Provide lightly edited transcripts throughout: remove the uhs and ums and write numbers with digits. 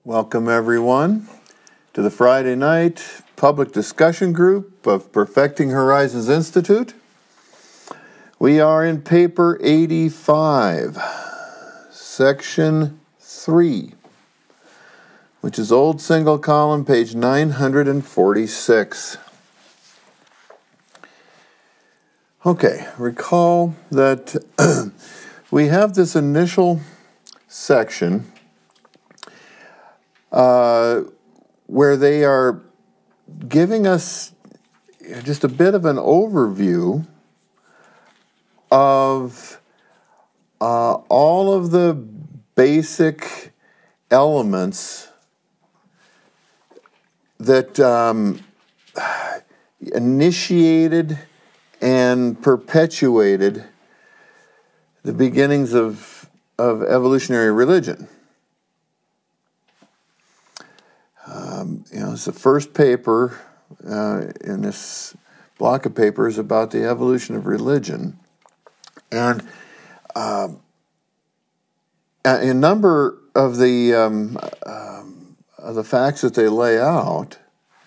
Welcome, everyone, to the Friday night public discussion group of Perfecting Horizons Institute. We are in paper 85, section 3, which is old single column, page 946. Okay, recall that we have this initial section where they are giving us just a bit of an overview of all of the basic elements that initiated and perpetuated the beginnings of evolutionary religion. It's the first paper in this block of papers about the evolution of religion. And a number of the facts that they lay out,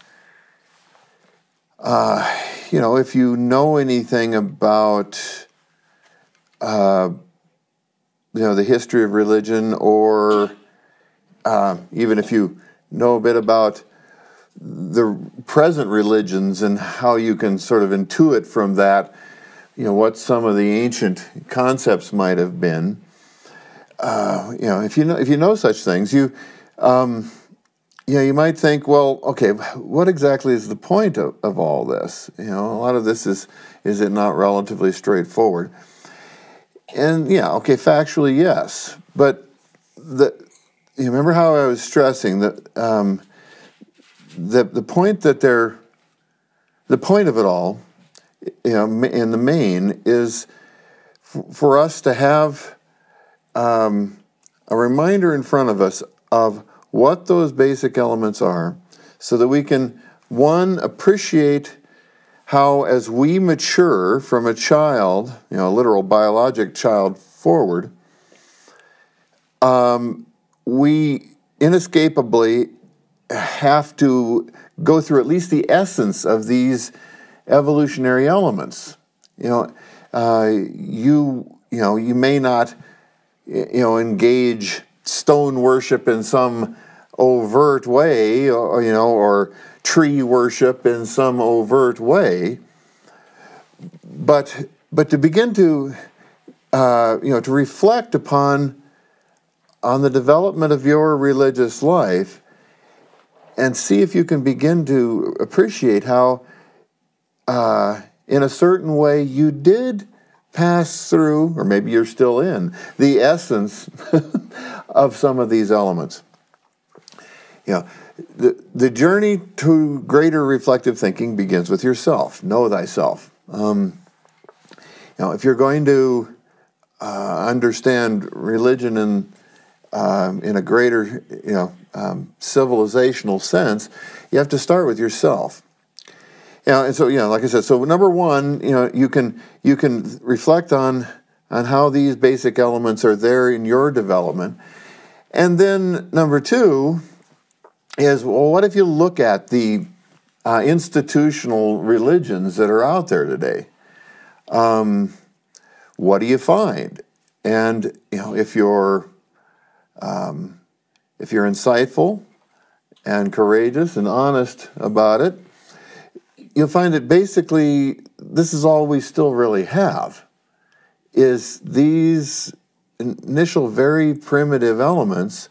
if you know anything about, the history of religion, or even if you know a bit about the present religions and how you can sort of intuit from that, what some of the ancient concepts might have been. If you know such things, you might think, well, okay, what exactly is the point of all this? A lot of this is it not relatively straightforward? And factually, yes, but you remember how I was stressing that the point of it all, in the main, is for us to have a reminder in front of us of what those basic elements are, so that we can, one, appreciate how, as we mature from a child, a literal biologic child forward, we inescapably have to go through at least the essence of these evolutionary elements. You may not, engage stone worship in some overt way, or tree worship in some overt way, but to begin to, to reflect on the development of your religious life, and see if you can begin to appreciate how, in a certain way, you did pass through, or maybe you're still in, the essence of some of these elements. The journey to greater reflective thinking begins with yourself. Know thyself. If you're going to understand religion in a greater, civilizational sense, you have to start with yourself. And so, like I said, so number one, you can reflect on how these basic elements are there in your development. And then number two is, well, what if you look at the institutional religions that are out there today? What do you find? And, if you're insightful and courageous and honest about it, you'll find that basically this is all we still really have, is these initial very primitive elements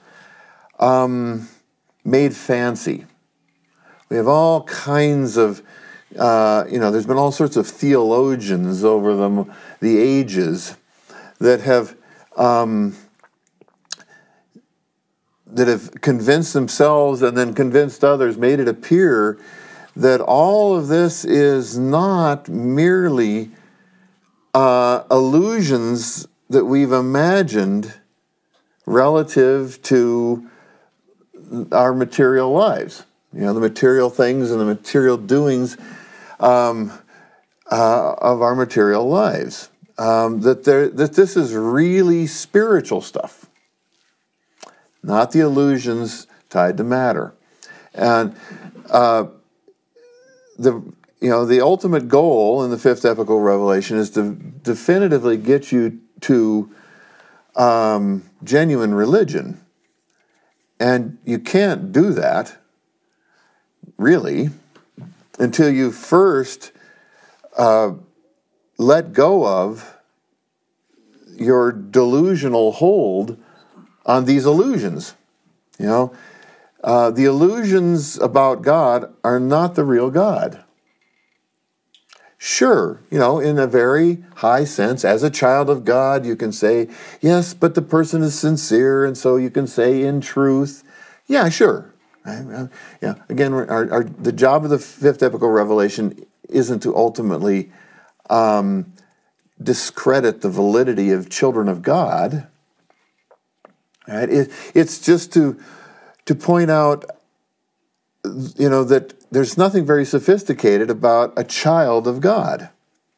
made fancy. We have all kinds of, there's been all sorts of theologians over the ages that have convinced themselves and then convinced others, made it appear that all of this is not merely illusions that we've imagined relative to our material lives. The material things and the material doings of our material lives. That this is really spiritual stuff. Not the illusions tied to matter. And the ultimate goal in the fifth epical revelation is to definitively get you to genuine religion. And you can't do that, really, until you first let go of your delusional hold on these illusions. The illusions about God are not the real God. Sure, in a very high sense, as a child of God, you can say, yes, but the person is sincere, and so you can say in truth. Yeah, sure. Again, the job of the fifth epical revelation isn't to ultimately discredit the validity of children of God. Right? It's just to point out, that there's nothing very sophisticated about a child of God,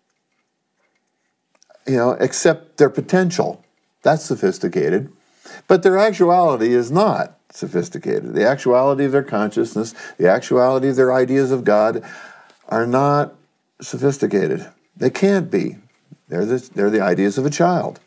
except their potential. That's sophisticated. But their actuality is not sophisticated. The actuality of their consciousness, the actuality of their ideas of God are not sophisticated. They can't be. They're the ideas of a child.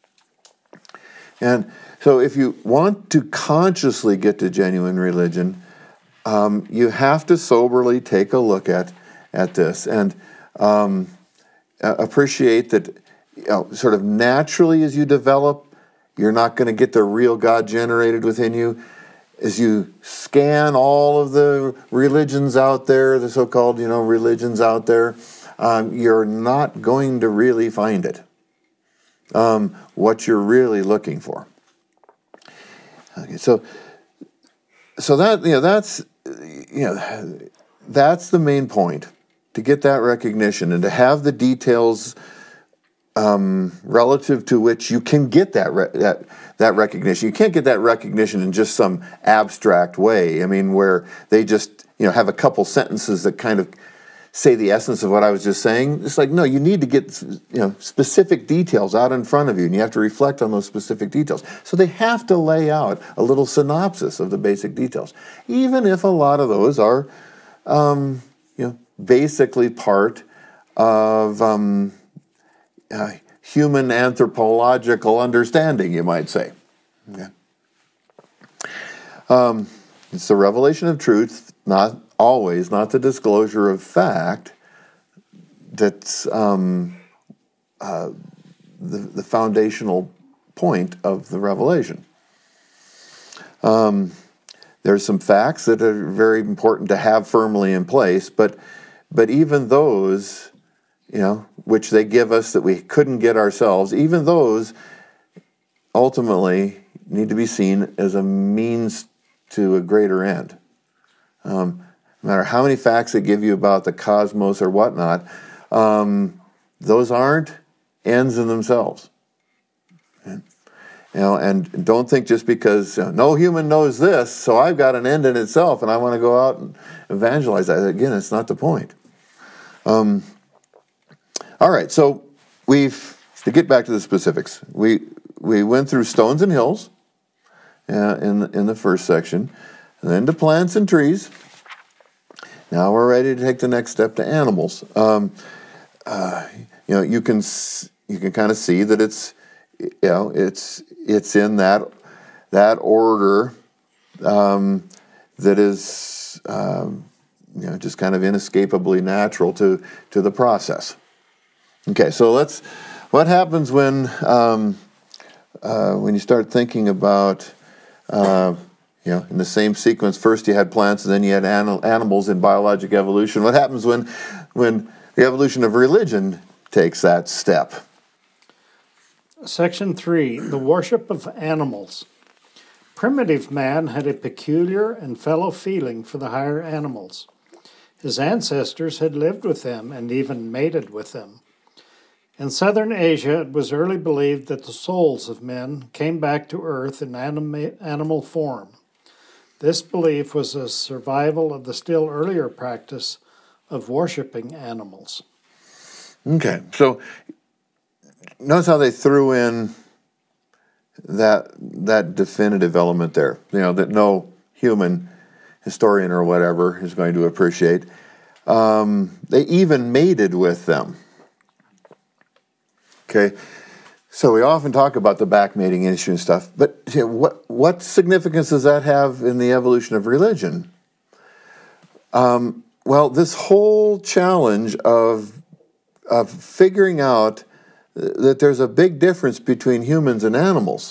And so if you want to consciously get to genuine religion, you have to soberly take a look at this and appreciate that sort of naturally as you develop, you're not going to get the real God generated within you. As you scan all of the religions out there, the so-called religions out there, you're not going to really find it. What you're really looking for. Okay, so that that's the main point, to get that recognition and to have the details relative to which you can get that recognition. You can't get that recognition in just some abstract way. Where they just have a couple sentences that kind of say the essence of what I was just saying. It's like, no, you need to get specific details out in front of you, and you have to reflect on those specific details. So they have to lay out a little synopsis of the basic details, even if a lot of those are basically part of human anthropological understanding, you might say. Okay. It's the revelation of truth, not the disclosure of fact, that's the foundational point of the revelation. There's some facts that are very important to have firmly in place, but even those, which they give us that we couldn't get ourselves, even those ultimately need to be seen as a means to a greater end. No matter how many facts they give you about the cosmos or whatnot, those aren't ends in themselves. And don't think just because no human knows this, so I've got an end in itself, and I want to go out and evangelize that. Again, it's not the point. All right, so to get back to the specifics, we went through stones and hills in the first section, and then to plants and trees. Now we're ready to take the next step to animals. You can kind of see that it's in that order that is just kind of inescapably natural to the process. Okay, so what happens when you start thinking about in the same sequence, first you had plants and then you had animals in biologic evolution. What happens when the evolution of religion takes that step? Section 3, the worship of animals. Primitive man had a peculiar and fellow feeling for the higher animals. His ancestors had lived with them and even mated with them. In southern Asia, it was early believed that the souls of men came back to earth in animal form. This belief was a survival of the still earlier practice of worshiping animals. Okay, so notice how they threw in that definitive element there. That no human historian or whatever is going to appreciate. They even mated with them. Okay, so we often talk about the back mating issue and stuff, but what significance does that have in the evolution of religion? Well, this whole challenge of figuring out that there's a big difference between humans and animals,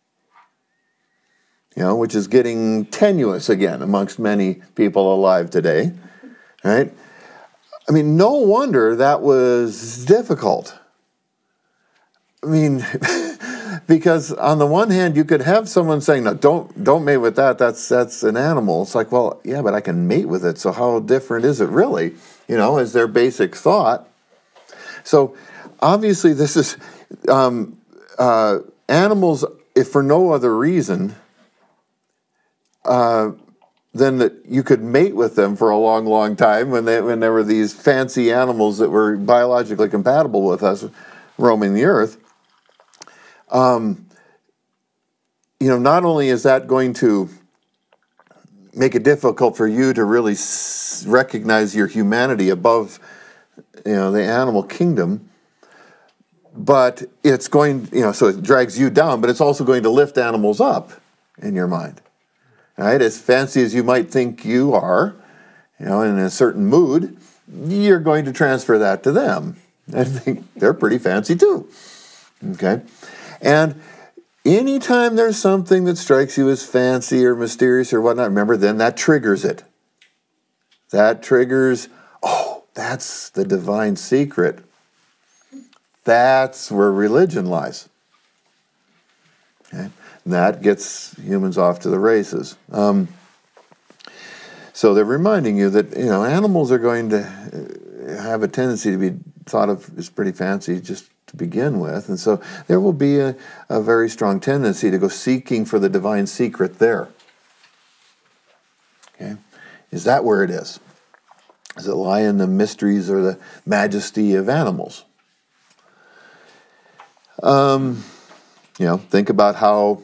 which is getting tenuous again amongst many people alive today, right? I mean, no wonder that was difficult. I mean, because on the one hand, you could have someone saying, "No, don't mate with that. That's an animal." It's like, well, yeah, but I can mate with it. So how different is it really? Is their basic thought. So obviously, this is animals, if for no other reason, then that you could mate with them for a long, long time when there were these fancy animals that were biologically compatible with us roaming the earth. Not only is that going to make it difficult for you to really recognize your humanity above, the animal kingdom, but it's going, so it drags you down, but it's also going to lift animals up in your mind. Right? As fancy as you might think you are, in a certain mood, you're going to transfer that to them. I think they're pretty fancy too. Okay? And anytime there's something that strikes you as fancy or mysterious or whatnot, remember, then that triggers it. That triggers, that's the divine secret. That's where religion lies. Okay? And that gets humans off to the races. So they're reminding you that, animals are going to have a tendency to be thought of as pretty fancy just to begin with. And so there will be a very strong tendency to go seeking for the divine secret there. Okay? Is that where it is? Does it lie in the mysteries or the majesty of animals? Think about how,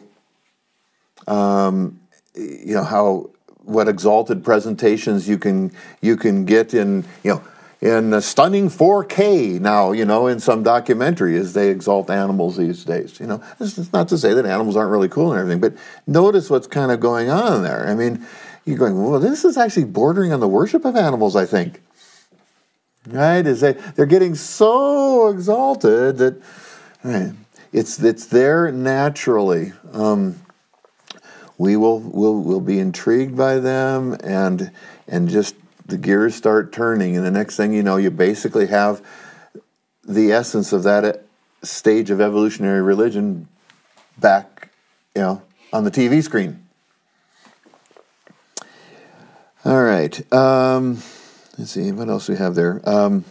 what exalted presentations you can get in stunning 4K now, in some documentary as they exalt animals these days. This is not to say that animals aren't really cool and everything, but notice what's kind of going on there. I mean, you're going, well, this is actually bordering on the worship of animals, I think. Right? They're getting so exalted that it's there naturally. We'll be intrigued by them, and just the gears start turning, and the next thing you know, you basically have the essence of that stage of evolutionary religion back, on the TV screen. All right. Let's see what else we have there.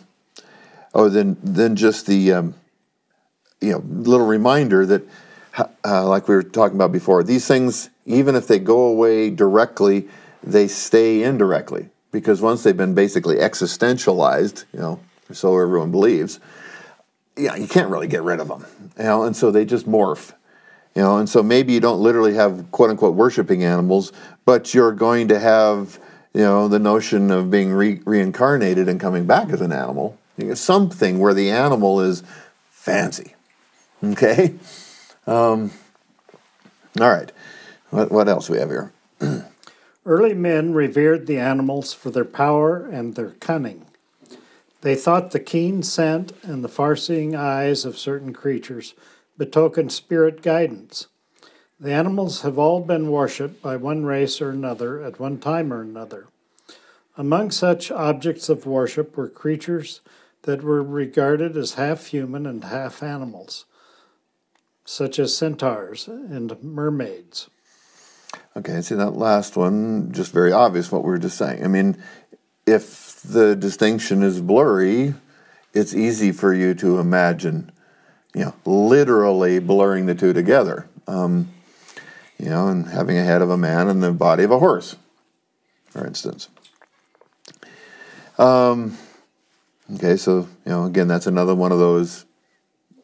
Then just the little reminder that, like we were talking about before, these things, even if they go away directly, they stay indirectly, because once they've been basically existentialized, so everyone believes, you can't really get rid of them, and so they just morph, and so maybe you don't literally have quote unquote worshiping animals, but you're going to have, the notion of being reincarnated and coming back as an animal, something where the animal is fancy. Okay? All right. What else we have here? Early men revered the animals for their power and their cunning. They thought the keen scent and the far-seeing eyes of certain creatures betokened spirit guidance. The animals have all been worshipped by one race or another at one time or another. Among such objects of worship were creatures that were regarded as half human and half animals, such as centaurs and mermaids. Okay, see that last one, just very obvious what we were just saying. I mean, if the distinction is blurry, it's easy for you to imagine, literally blurring the two together. And having a head of a man and the body of a horse, for instance. Okay, so, again, that's another one of those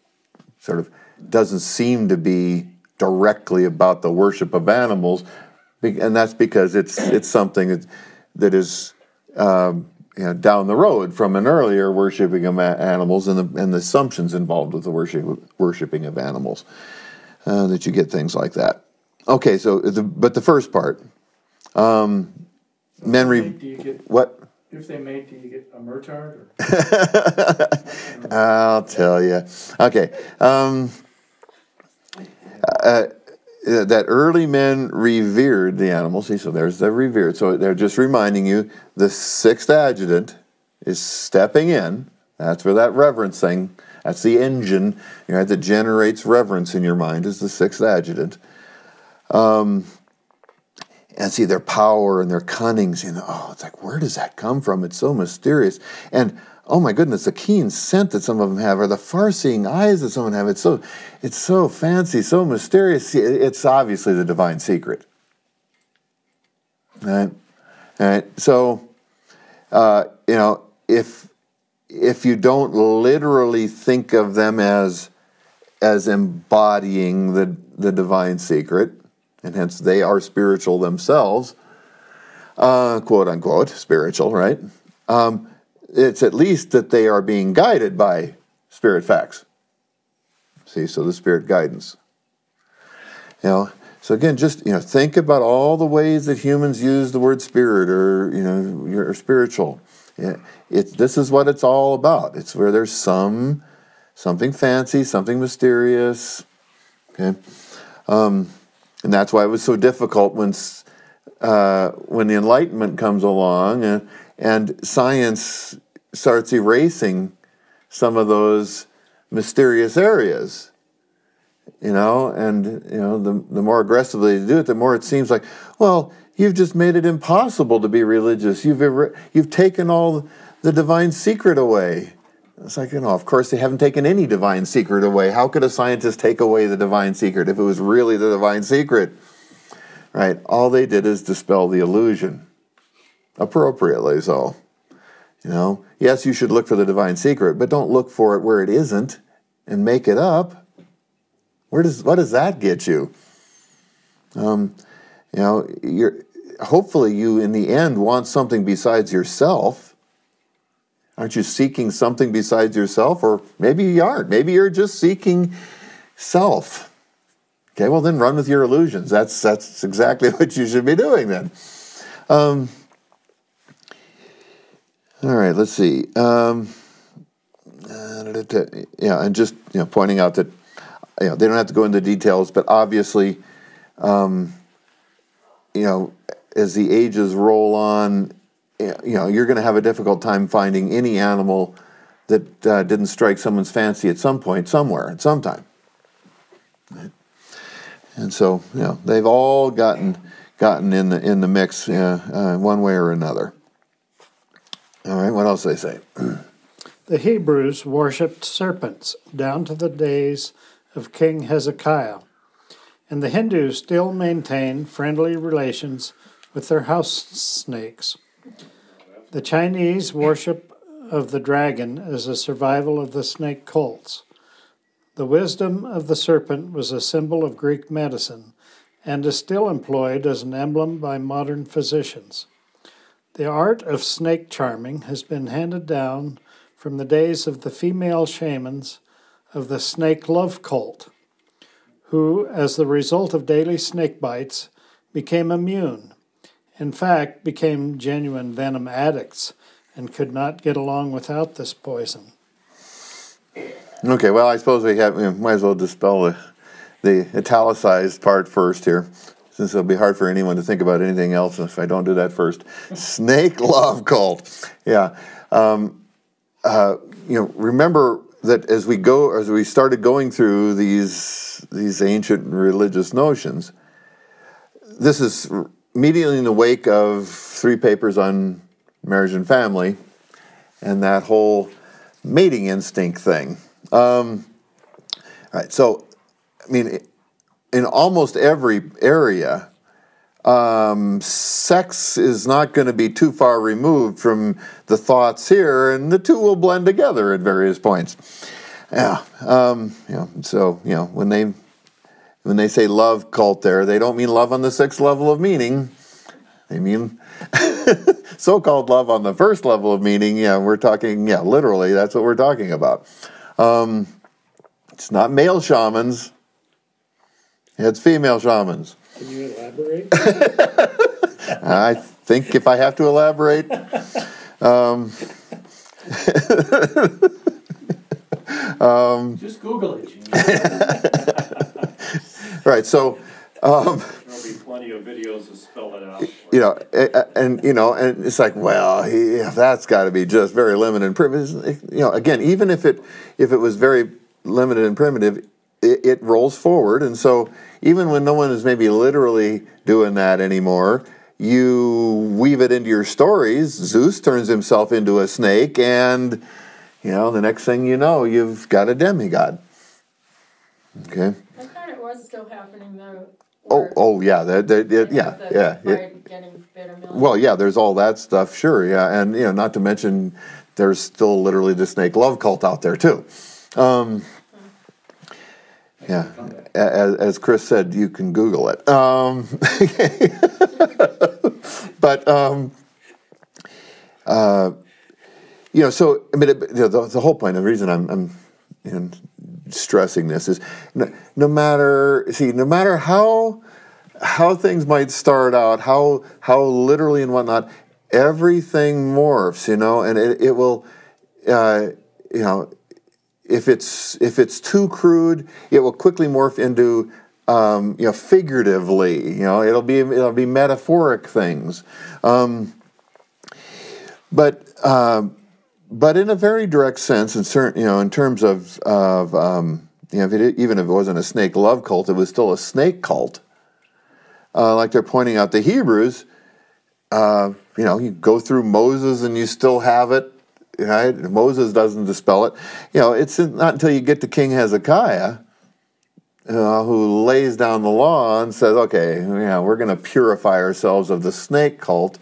sort of doesn't seem to be directly about the worship of animals, And that's because it's something that is down the road from an earlier worshiping of animals and the assumptions involved with the worshiping of animals, that you get things like that. Okay, so but the first part, what? If they mate, do you get a Murtard? I'll tell you. Okay. That early men revered the animals. See, so there's the revered. So they're just reminding you the sixth adjutant is stepping in. That's where that reverence thing, that's the engine that generates reverence in your mind, is the sixth adjutant. And see their power and their cunning. It's like, where does that come from? It's so mysterious. And oh my goodness, the keen scent that some of them have, or the far-seeing eyes that some of them have. It's so fancy, so mysterious. It's obviously the divine secret. Right? So, if you don't literally think of them as embodying the divine secret, and hence they are spiritual themselves, quote unquote, spiritual, right? It's at least that they are being guided by spirit facts. See, so the spirit guidance. So again, just think about all the ways that humans use the word spirit or you're spiritual. This is what it's all about. It's where there's something fancy, something mysterious. Okay. And that's why it was so difficult when the Enlightenment comes along and science starts erasing some of those mysterious areas. The more aggressively they do it, the more it seems like, well, you've just made it impossible to be religious. You've taken all the divine secret away. It's like, of course they haven't taken any divine secret away. How could a scientist take away the divine secret if it was really the divine secret? Right? All they did is dispel the illusion. Appropriately so. Yes, you should look for the divine secret, but don't look for it where it isn't and make it up. What does that get you? Hopefully you in the end want something besides yourself. Aren't you seeking something besides yourself? Or maybe you aren't. Maybe you're just seeking self. Okay, well then run with your illusions. That's exactly what you should be doing then. All right, let's see. And just pointing out that they don't have to go into details, but obviously, as the ages roll on, you're going to have a difficult time finding any animal that didn't strike someone's fancy at some point, somewhere, at some time. Right? And so, they've all gotten in the mix one way or another. All right, what else do they say? The Hebrews worshipped serpents down to the days of King Hezekiah, and the Hindus still maintain friendly relations with their house snakes. The Chinese worship of the dragon as a survival of the snake cults. The wisdom of the serpent was a symbol of Greek medicine and is still employed as an emblem by modern physicians. The art of snake charming has been handed down from the days of the female shamans of the snake love cult, who, as the result of daily snake bites, became immune. In fact, became genuine venom addicts and could not get along without this poison. Okay, well, I suppose we might as well dispel the italicized part first here, since it'll be hard for anyone to think about anything else if I don't do that first. Snake love cult. Yeah. Remember that as we started going through these ancient religious notions, this is immediately in the wake of 3 papers on marriage and family and that whole mating instinct thing. All right, so, in almost every area, sex is not going to be too far removed from the thoughts here, and the two will blend together at various points. Yeah, when when they say love cult there, they don't mean love on the 6th level of meaning. They mean so-called love on the 1st level of meaning. Yeah, we're talking, literally, that's what we're talking about. It's not male shamans. It's female shamans. Can you elaborate? I think if I have to elaborate... Just Google it, Gene. Right, so... There'll be plenty of videos to spell it out. And it's like, well, that's got to be just very limited and primitive. Again, even if it was very limited and primitive, it rolls forward. And so, even when no one is maybe literally doing that anymore, you weave it into your stories. Zeus turns himself into a snake, and the next thing you know, you've got a demigod. Okay. I thought it was still happening though. Oh, yeah, Getting bitter milk. Well, yeah, there's all that stuff, sure, yeah, and not to mention, there's still literally the snake love cult out there too. Yeah, as Chris said, you can Google it. But so I mean, the whole point, the reason I'm stressing this is no matter how things might start out, how literally and whatnot, everything morphs, and it will, if it's too crude, it will quickly morph into, figuratively, it'll be metaphoric things, but in a very direct sense, in terms of even if it wasn't a snake love cult, it was still a snake cult. Like they're pointing out, the Hebrews, you go through Moses and you still have it, right? Moses doesn't dispel it. It's not until you get to King Hezekiah, who lays down the law and says, okay, we're going to purify ourselves of the snake cult.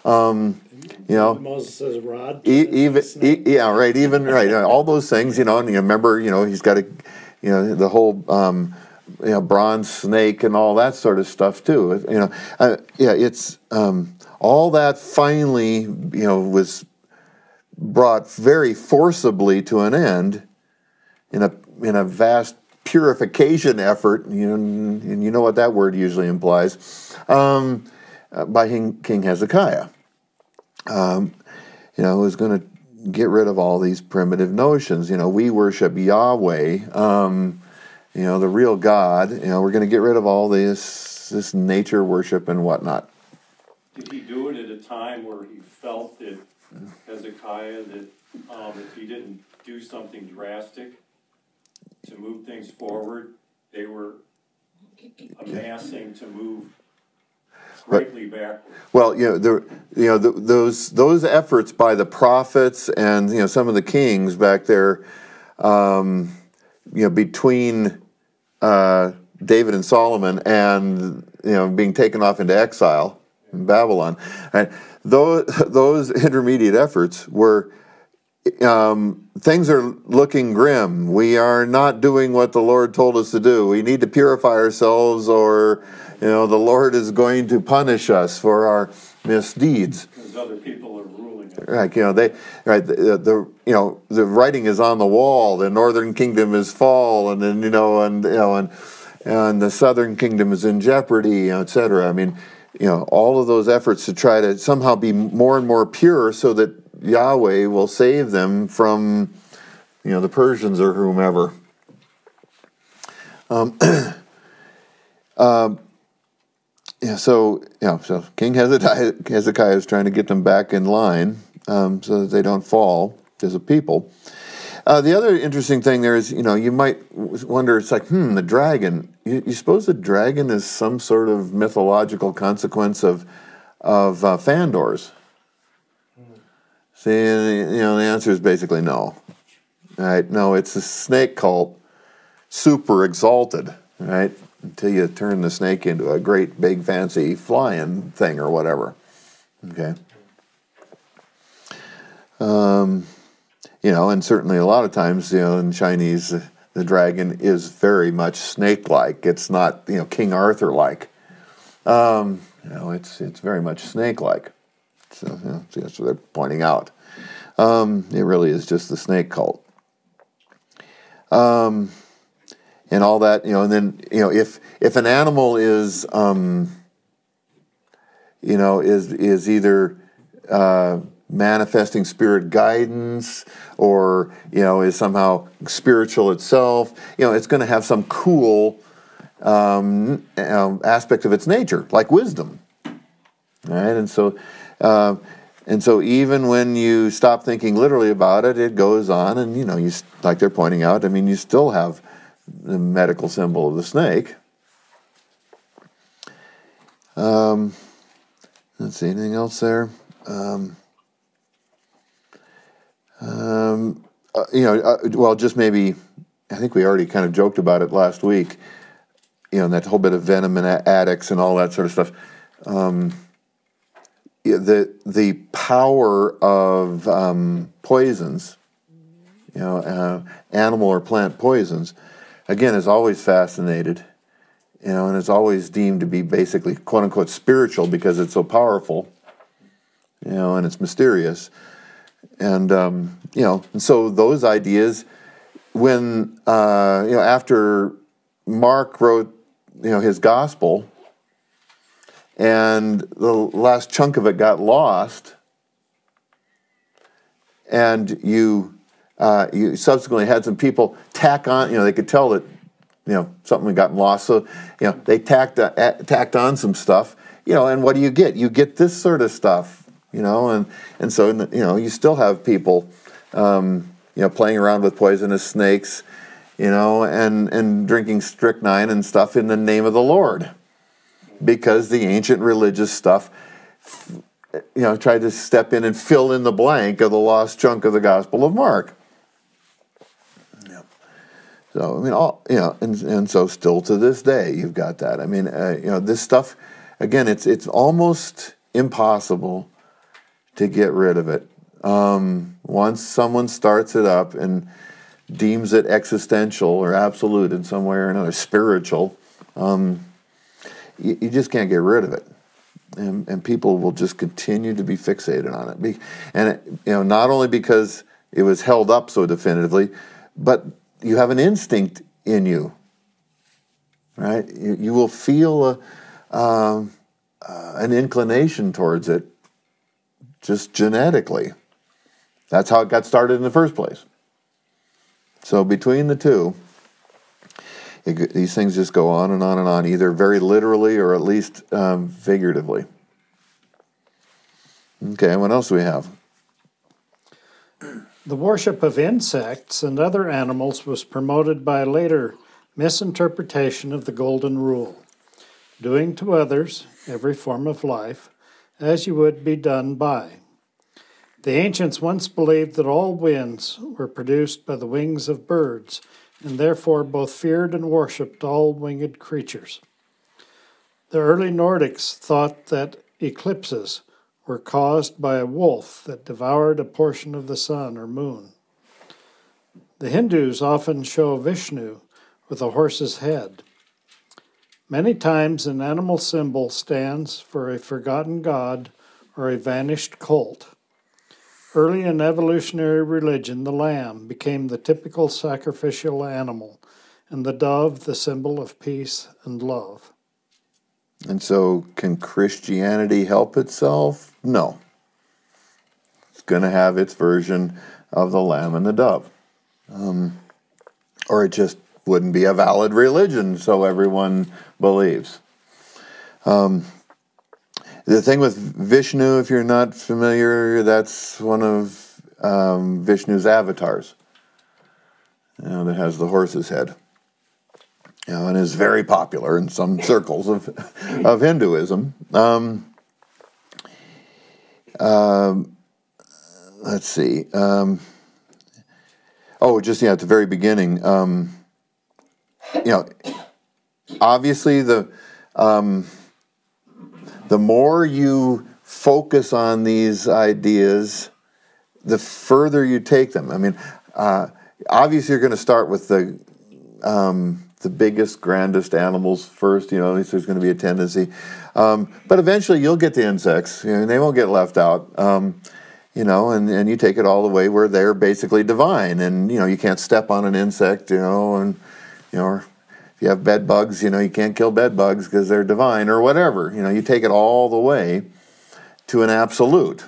Moses' rod. Right. All those things, and you remember, he's got the whole, bronze snake and all that sort of stuff too. It's all that finally, was brought very forcibly to an end in a vast purification effort. And you know what that word usually implies, by King Hezekiah. Who's going to get rid of all these primitive notions. We worship Yahweh, the real God. We're going to get rid of all this nature worship and whatnot. Did he do it at a time where he felt that Hezekiah, that if he didn't do something drastic to move things forward, they were amassing to move greatly backwards? Well, those efforts by the prophets and some of the kings back there, between David and Solomon and being taken off into exile in Babylon, right? Those intermediate efforts were. Things are looking grim. We are not doing what the Lord told us to do. We need to purify ourselves, or the Lord is going to punish us for our misdeeds. Because other people are ruling it. Right, the writing is on the wall. The northern kingdom is fallen, and the southern kingdom is in jeopardy, etc. I mean, all of those efforts to try to somehow be more and more pure, so that Yahweh will save them from, the Persians or whomever. So King Hezekiah is trying to get them back in line, so that they don't fall as a people. The other interesting thing there is, you might wonder, it's like, the dragon. You suppose the dragon is some sort of mythological consequence of Fandor's? See, the answer is basically no. Right? No, it's a snake cult, super exalted, right? Until you turn the snake into a great big fancy flying thing or whatever. Okay. And certainly a lot of times, in Chinese, the dragon is very much snake-like. It's not, King Arthur-like. It's very much snake-like. So that's what they're pointing out. It really is just the snake cult. And all that, and then, if an animal is, is either manifesting spirit guidance or, is somehow spiritual itself, it's going to have some cool aspect of its nature, like wisdom. Right? And so even when you stop thinking literally about it, it goes on, and you, like they're pointing out, you still have the medical symbol of the snake. Let's see, anything else there? Well, just maybe, I think we already kind of joked about it last week, and that whole bit of venom and addicts and all that sort of stuff. The power of poisons, animal or plant poisons, again, is always fascinated, and it's always deemed to be basically quote unquote spiritual because it's so powerful, and it's mysterious, and and so those ideas, when after Mark wrote his gospel, and the last chunk of it got lost, and you subsequently had some people tack on, they could tell that, something had gotten lost, so, they tacked on some stuff, and what do you get? You get this sort of stuff, and so, you still have people, playing around with poisonous snakes, and drinking strychnine and stuff in the name of the Lord. Because the ancient religious stuff, tried to step in and fill in the blank of the lost chunk of the Gospel of Mark. Yeah. So and so still to this day you've got that. This stuff, again, it's almost impossible to get rid of it. Once someone starts it up and deems it existential or absolute in some way or another, spiritual. You just can't get rid of it, and people will just continue to be fixated on it. And not only because it was held up so definitively, but you have an instinct in you, right? You will feel an inclination towards it, just genetically. That's how it got started in the first place. So between the two, these things just go on and on and on, either very literally or at least figuratively. Okay, what else do we have? The worship of insects and other animals was promoted by a later misinterpretation of the Golden Rule, doing to others, every form of life, as you would be done by. The ancients once believed that all winds were produced by the wings of birds, and therefore both feared and worshipped all winged creatures. The early Nordics thought that eclipses were caused by a wolf that devoured a portion of the sun or moon. The Hindus often show Vishnu with a horse's head. Many times an animal symbol stands for a forgotten god or a vanished cult. Early in evolutionary religion, the lamb became the typical sacrificial animal, and the dove the symbol of peace and love. And so, can Christianity help itself? No. It's going to have its version of the lamb and the dove. Or it just wouldn't be a valid religion, so everyone believes. The thing with Vishnu, if you're not familiar, that's one of Vishnu's avatars. That has the horse's head. And is very popular in some circles of Hinduism. Let's see. At the very beginning, obviously the more you focus on these ideas, the further you take them. Obviously you're going to start with the the biggest, grandest animals first. At least there's going to be a tendency. But eventually you'll get the insects, and they won't get left out. And you take it all the way where they're basically divine, and you can't step on an insect, or if you have bed bugs, you can't kill bed bugs because they're divine or whatever. You take it all the way to an absolute.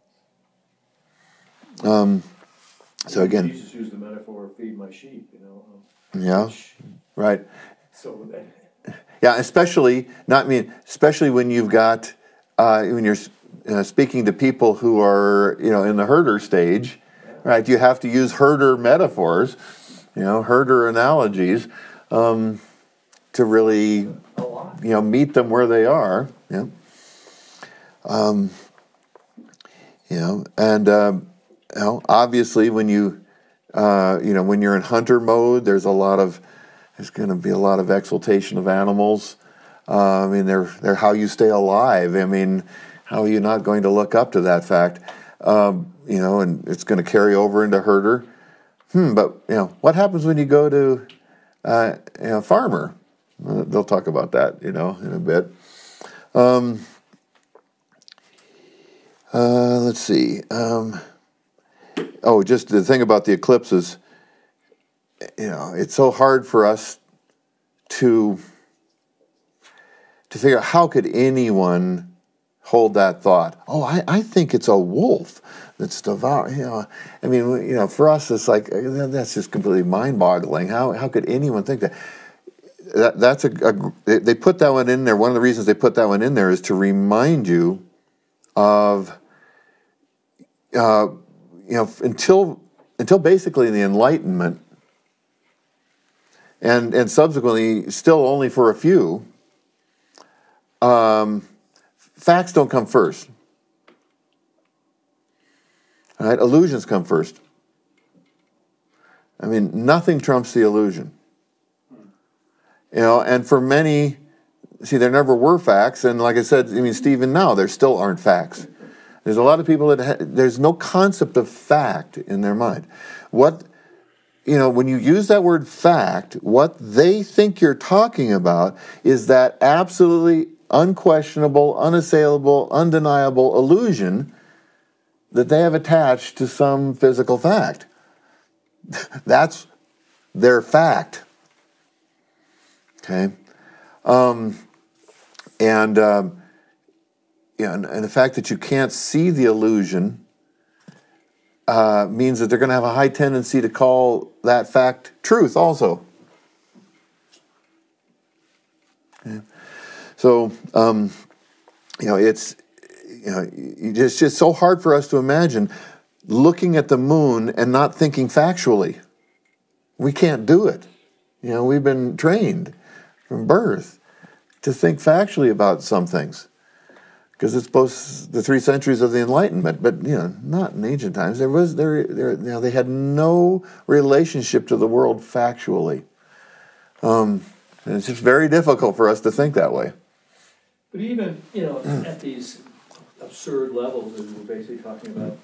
So again, Jesus used the metaphor, "Feed my sheep." Yeah, right. So Yeah, especially when you've got when you're speaking to people who are in the herder stage, right? You have to use herder metaphors, herder analogies, to really meet them where they are. Yeah. And obviously when when you're in hunter mode, there's going to be a lot of exaltation of animals. They're how you stay alive. How are you not going to look up to that fact? And it's going to carry over into herder. But what happens when you go to farmer? They'll talk about that, in a bit. Let's see. Just the thing about the eclipses. It's so hard for us to figure out how could anyone hold that thought. I think it's a wolf that's devouring. For us, it's like that's just completely mind-boggling. How could anyone think that? That's they put that one in there. One of the reasons they put that one in there is to remind you of until basically the Enlightenment, and subsequently still only for a few, facts don't come first. All right, illusions come first. Nothing trumps the illusion. And for many, there never were facts, and like I said, Stephen, now there still aren't facts. There's a lot of people that there's no concept of fact in their mind. When you use that word fact, what they think you're talking about is that absolutely unquestionable, unassailable, undeniable illusion that they have attached to some physical fact. That's their fact. Okay? And the fact that you can't see the illusion means that they're going to have a high tendency to call that fact truth also. Okay. So, it's just so hard for us to imagine looking at the moon and not thinking factually. We can't do it. We've been trained from birth to think factually about some things, because it's both the 3 centuries of the Enlightenment, but not in ancient times. They had no relationship to the world factually. And it's just very difficult for us to think that way. But even, at these absurd levels that we're basically talking about,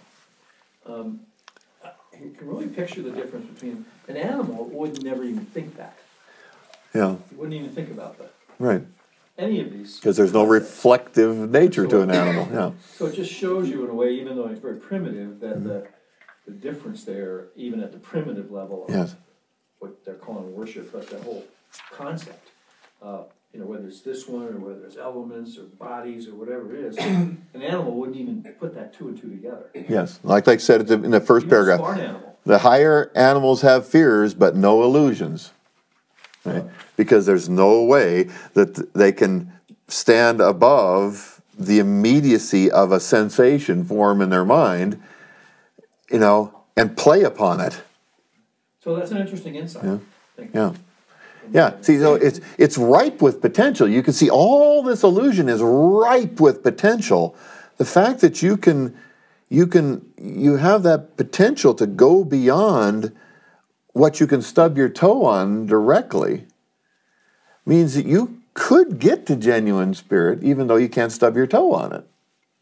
you can really picture the difference between an animal would never even think that. Yeah. You wouldn't even think about that. Right. Any of these. Because there's no reflective nature to an animal. Yeah. So it just shows you in a way, even though it's very primitive, that the difference there, even at the primitive level of what they're calling worship, like that whole concept, whether it's this one or whether it's elements or bodies or whatever it is, an animal wouldn't even put that 2 and 2 together. Yes, like I said in the first Even paragraph, a smart animal. The higher animals have fears, but no illusions. Right? Because there's no way that they can stand above the immediacy of a sensation form in their mind, and play upon it. So that's an interesting insight. Yeah. Thank you. Yeah. See, so it's ripe with potential. You can see all this illusion is ripe with potential. The fact that you have that potential to go beyond what you can stub your toe on directly means that you could get to genuine spirit even though you can't stub your toe on it.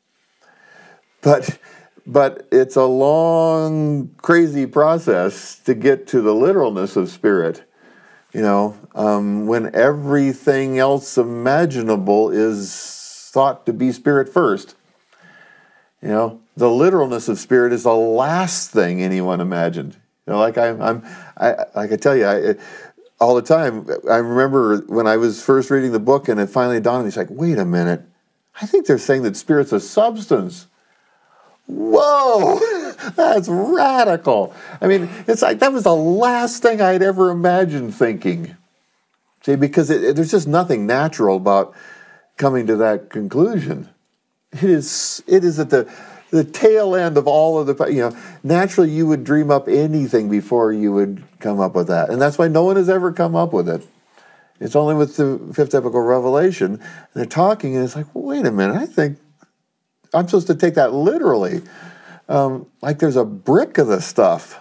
But it's a long, crazy process to get to the literalness of spirit, when everything else imaginable is thought to be spirit first. The literalness of spirit is the last thing anyone imagined. Like I tell you, all the time. I remember when I was first reading the book, and it finally dawned on me. It's like, wait a minute, I think they're saying that spirit's a substance. Whoa, that's radical. I mean, it's like that was the last thing I'd ever imagined thinking. See, because there's just nothing natural about coming to that conclusion. It is at the tail end of all of the, naturally you would dream up anything before you would come up with that. And that's why no one has ever come up with it. It's only with the fifth epical revelation. And they're talking, and it's like, well, wait a minute, I think I'm supposed to take that literally. Like there's a brick of the stuff.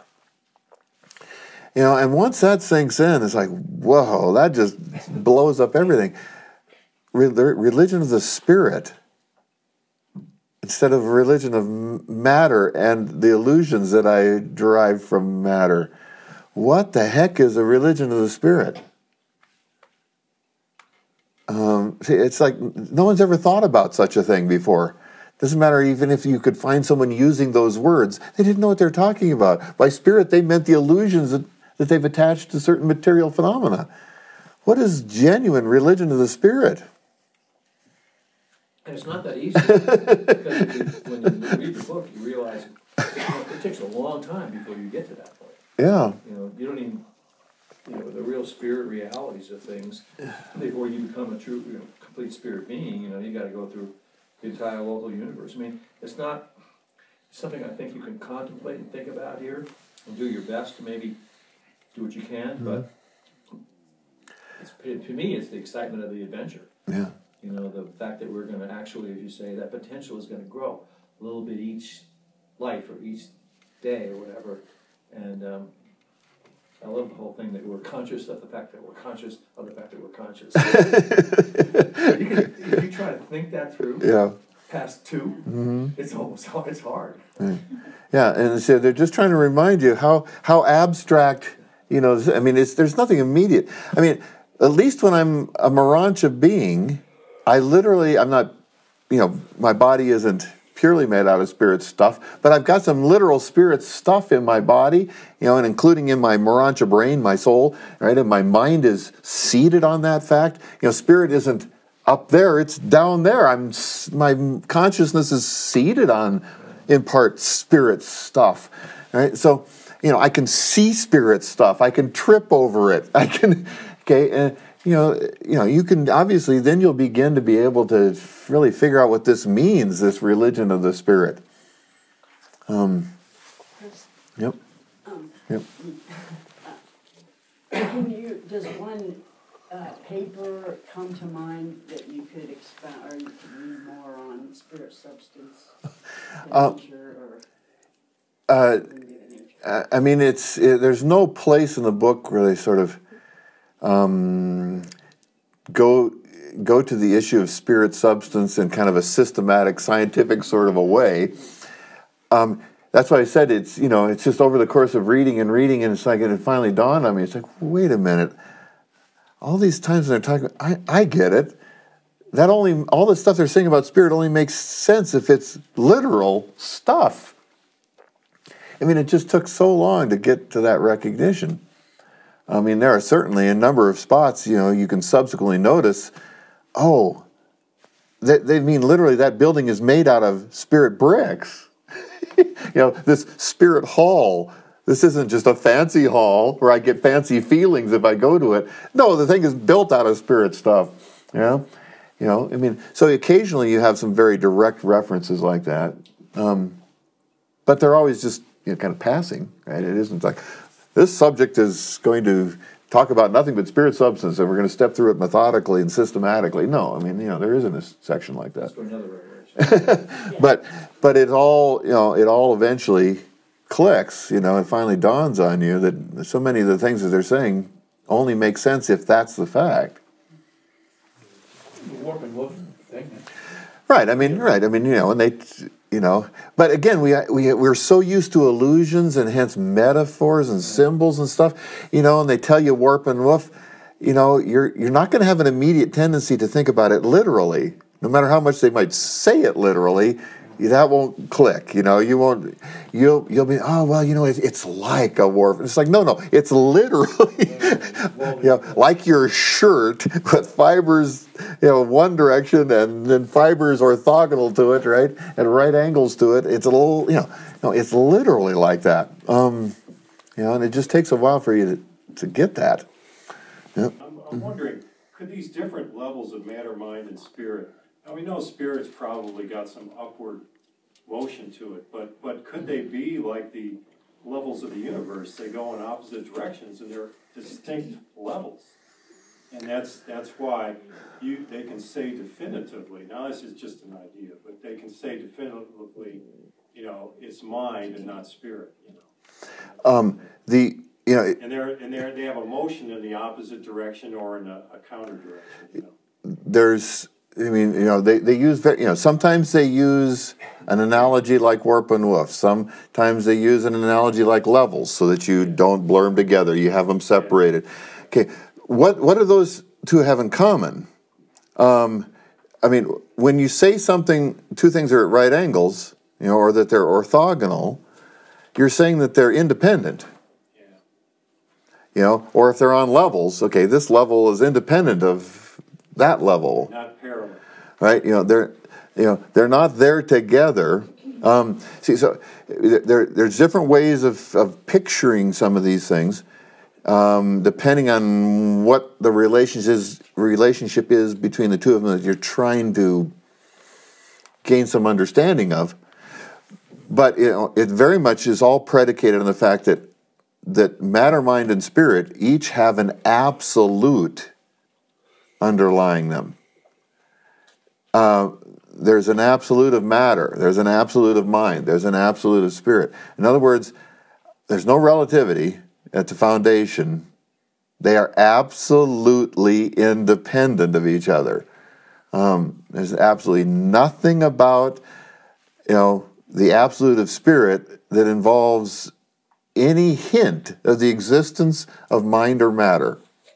And once that sinks in, it's like, whoa, that just blows up everything. Religion of the spirit, instead of religion of matter and the illusions that I derive from matter. What the heck is a religion of the spirit? See, it's like no one's ever thought about such a thing before. Doesn't matter even if you could find someone using those words. They didn't know what they're talking about. By spirit, they meant the illusions that they've attached to certain material phenomena. What is genuine religion of the spirit? And it's not that easy, because when you read the book, you realize it takes a long time before you get to that point. Yeah. You don't even, the real spirit realities of things, before you become a true, complete spirit being, you got to go through the entire local universe. I mean, it's not something I think you can contemplate and think about here, and do your best to maybe do what you can, but to me, it's the excitement of the adventure. Yeah. The fact that we're going to actually, as you say, that potential is going to grow a little bit each life or each day or whatever. And I love the whole thing that we're conscious of the fact that we're conscious of the fact that we're conscious. If you try to think that through, past two, it's hard. Yeah, and so they're just trying to remind you how abstract, there's nothing immediate. I mean, at least when I'm a Morontia being, I'm not, my body isn't purely made out of spirit stuff, but I've got some literal spirit stuff in my body, and including in my Morontia brain, my soul, right? And my mind is seated on that fact. Spirit isn't up there, it's down there. My consciousness is seated on, in part, spirit stuff, right? So, I can see spirit stuff. I can trip over it. I can, okay, you can obviously, then you'll begin to be able to really figure out what this means, this religion of the spirit. Yep. Does one paper come to mind that you could expound or you could read more on spirit substance, nature, or? There's no place in the book where they sort of go to the issue of spirit substance in kind of a systematic, scientific sort of a way. That's why I said it's just over the course of reading, and it's like it finally dawned on me. It's like, wait a minute, all these times they're talking, I get it. All the stuff they're saying about spirit only makes sense if it's literal stuff. I mean, it just took so long to get to that recognition. I mean, there are certainly a number of spots, you can subsequently notice, they mean literally that building is made out of spirit bricks. This spirit hall, this isn't just a fancy hall where I get fancy feelings if I go to it. No, the thing is built out of spirit stuff. So occasionally you have some very direct references like that. But they're always just, kind of passing, right? It isn't like, this subject is going to talk about nothing but spirit substance, and we're going to step through it methodically and systematically. No, there isn't a section like that. That's for another revelation. But it all eventually clicks, it finally dawns on you that so many of the things that they're saying only make sense if that's the fact. The warp and woof thing. Right, and But again, we're so used to illusions and hence metaphors and symbols and stuff, and they tell you warp and woof, you're not going to have an immediate tendency to think about it literally. No matter how much they might say it literally, that won't click. You won't. You'll be, oh well, it's like a warp. It's like no, it's literally, like your shirt with fibers, one direction and then fibers orthogonal to it, right, and right angles to it. It's a little, it's literally like that. And it just takes a while for you to get that. I'm wondering, could these different levels of matter, mind, and spirit? Now we know spirit's probably got some upward motion to it, but could they be like the levels of the universe? They go in opposite directions, and they're distinct levels, and that's why they can say definitively. Now this is just an idea, but they can say definitively, it's mind and not spirit. And they have a motion in the opposite direction or in a counter direction. There's. They use, sometimes they use an analogy like warp and woof. Sometimes they use an analogy like levels so that you don't blur them together. You have them separated. Okay, what do those two have in common? When you say two things are at right angles, or that they're orthogonal, you're saying that they're independent. Or if they're on levels, okay, this level is independent of that level, not parallel, right? They're not there together. So there's different ways of picturing some of these things, depending on what the relationship is between the two of them that you're trying to gain some understanding of. But it very much is all predicated on the fact that matter, mind, and spirit each have an absolute underlying them. There's an absolute of matter. There's an absolute of mind. There's an absolute of spirit. In other words, there's no relativity at the foundation. They are absolutely independent of each other. There's absolutely nothing about, the absolute of spirit that involves any hint of the existence of mind or matter.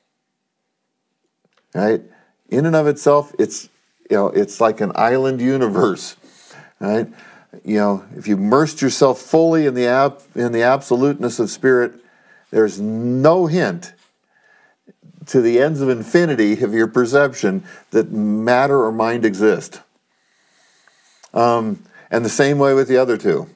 Right? In and of itself, it's like an island universe. Right? If you immersed yourself fully in the absoluteness of spirit, there's no hint to the ends of infinity of your perception that matter or mind exist. And the same way with the other two.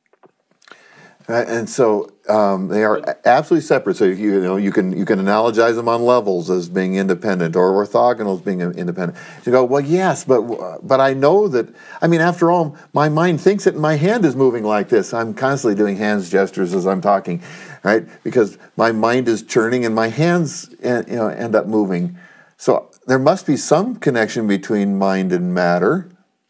And so they are absolutely separate. So you can analogize them on levels as being independent, or orthogonal as being independent. You go, well, yes, but I know that. After all, my mind thinks it, and my hand is moving like this. I'm constantly doing hands gestures as I'm talking, right? Because my mind is churning, and my hands end up moving. So there must be some connection between mind and matter.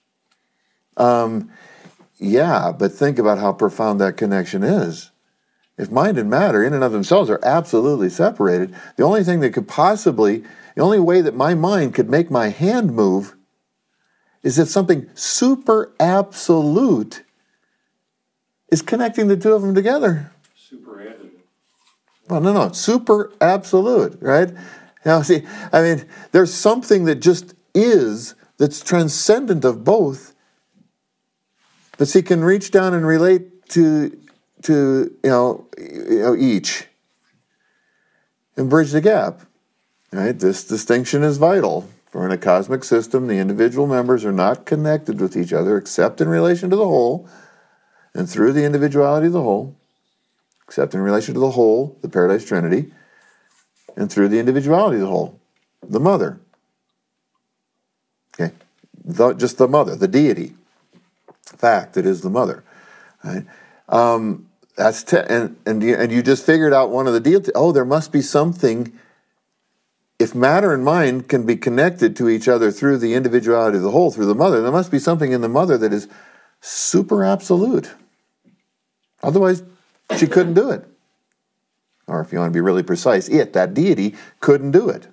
Yeah, but think about how profound that connection is. If mind and matter in and of themselves are absolutely separated, the only way that my mind could make my hand move is if something super absolute is connecting the two of them together. Super additive. Well, no, super absolute, right? There's something that just is, that's transcendent of both. But he can reach down and relate to each and bridge the gap. Right? This distinction is vital. For in a cosmic system, the individual members are not connected with each other except in relation to the whole, and through the individuality of the whole, except in relation to the whole, the Paradise Trinity, and through the individuality of the whole, the Mother. Okay, just the Mother, the deity. Fact, it is the Mother, right? And you just figured out one of the deals. There must be something. If matter and mind can be connected to each other through the individuality of the whole, through the Mother, there must be something in the Mother that is super absolute. Otherwise, she couldn't do it. Or if you want to be really precise, that deity couldn't do it.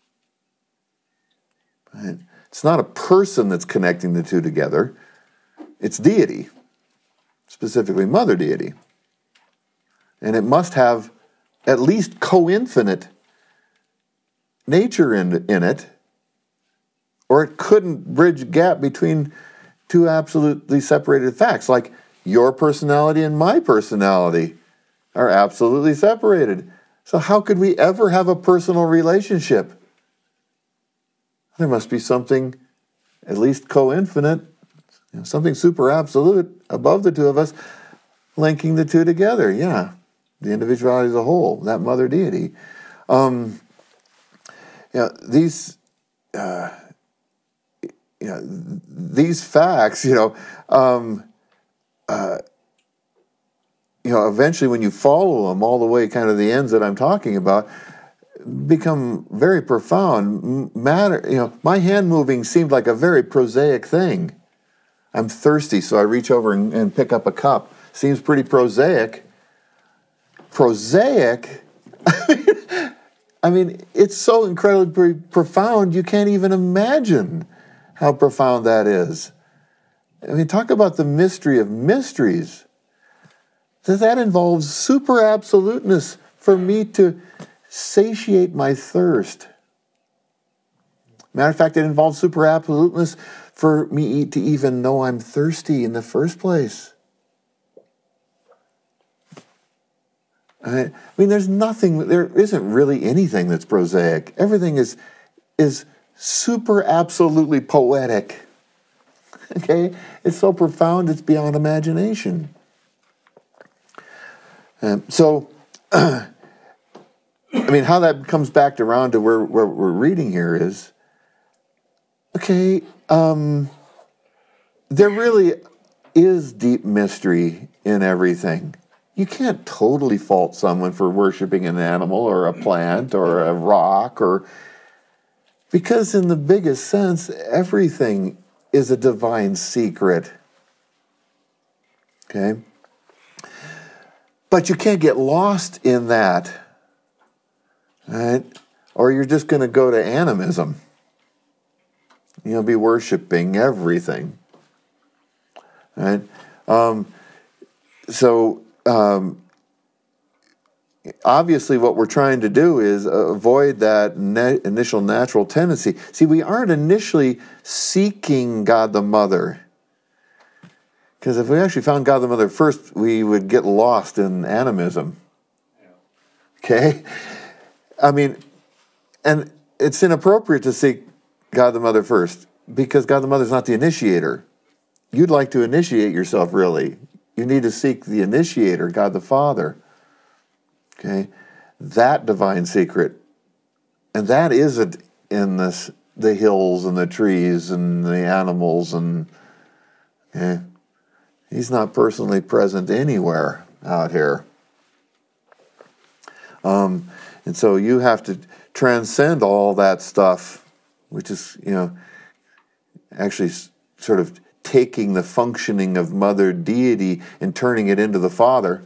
Right? It's not a person that's connecting the two together. its deity, specifically mother deity. And it must have at least co-infinite nature in it, or it couldn't bridge a gap between two absolutely separated facts, like your personality and my personality are absolutely separated. So how could we ever have a personal relationship? There must be something at least co-infinite, something super absolute above the two of us, linking the two together. Yeah, the individuality as a whole, that mother deity. These facts, eventually when you follow them all the way, kind of the ends that I'm talking about, become very profound. My hand moving seemed like a very prosaic thing. I'm thirsty, so I reach over and pick up a cup. Seems pretty prosaic. Prosaic? I mean, it's so incredibly profound, you can't even imagine how profound that is. I mean, talk about the mystery of mysteries. That involves super absoluteness for me to satiate my thirst. Matter of fact, it involves super absoluteness for me to even know I'm thirsty in the first place. I mean, there isn't really anything that's prosaic. Everything is super absolutely poetic. Okay? It's so profound, it's beyond imagination. So, I mean, how that comes back around to where we're reading here is, okay, there really is deep mystery in everything. You can't totally fault someone for worshiping an animal or a plant or a rock, because in the biggest sense, everything is a divine secret. Okay? But you can't get lost in that, right? Or you're just going to go to animism. You'll be worshiping everything, right? Obviously what we're trying to do is avoid that initial natural tendency. See, we aren't initially seeking God the Mother. Because if we actually found God the Mother first, we would get lost in animism. Okay? I mean, and it's inappropriate to seek God the Mother first, because God the Mother is not the initiator. You'd like to initiate yourself, really. You need to seek the initiator, God the Father. Okay? That divine secret. And that isn't in the hills and the trees and the animals and... Okay? He's not personally present anywhere out here. And so you have to transcend all that stuff, which is, actually sort of taking the functioning of Mother Deity and turning it into the Father.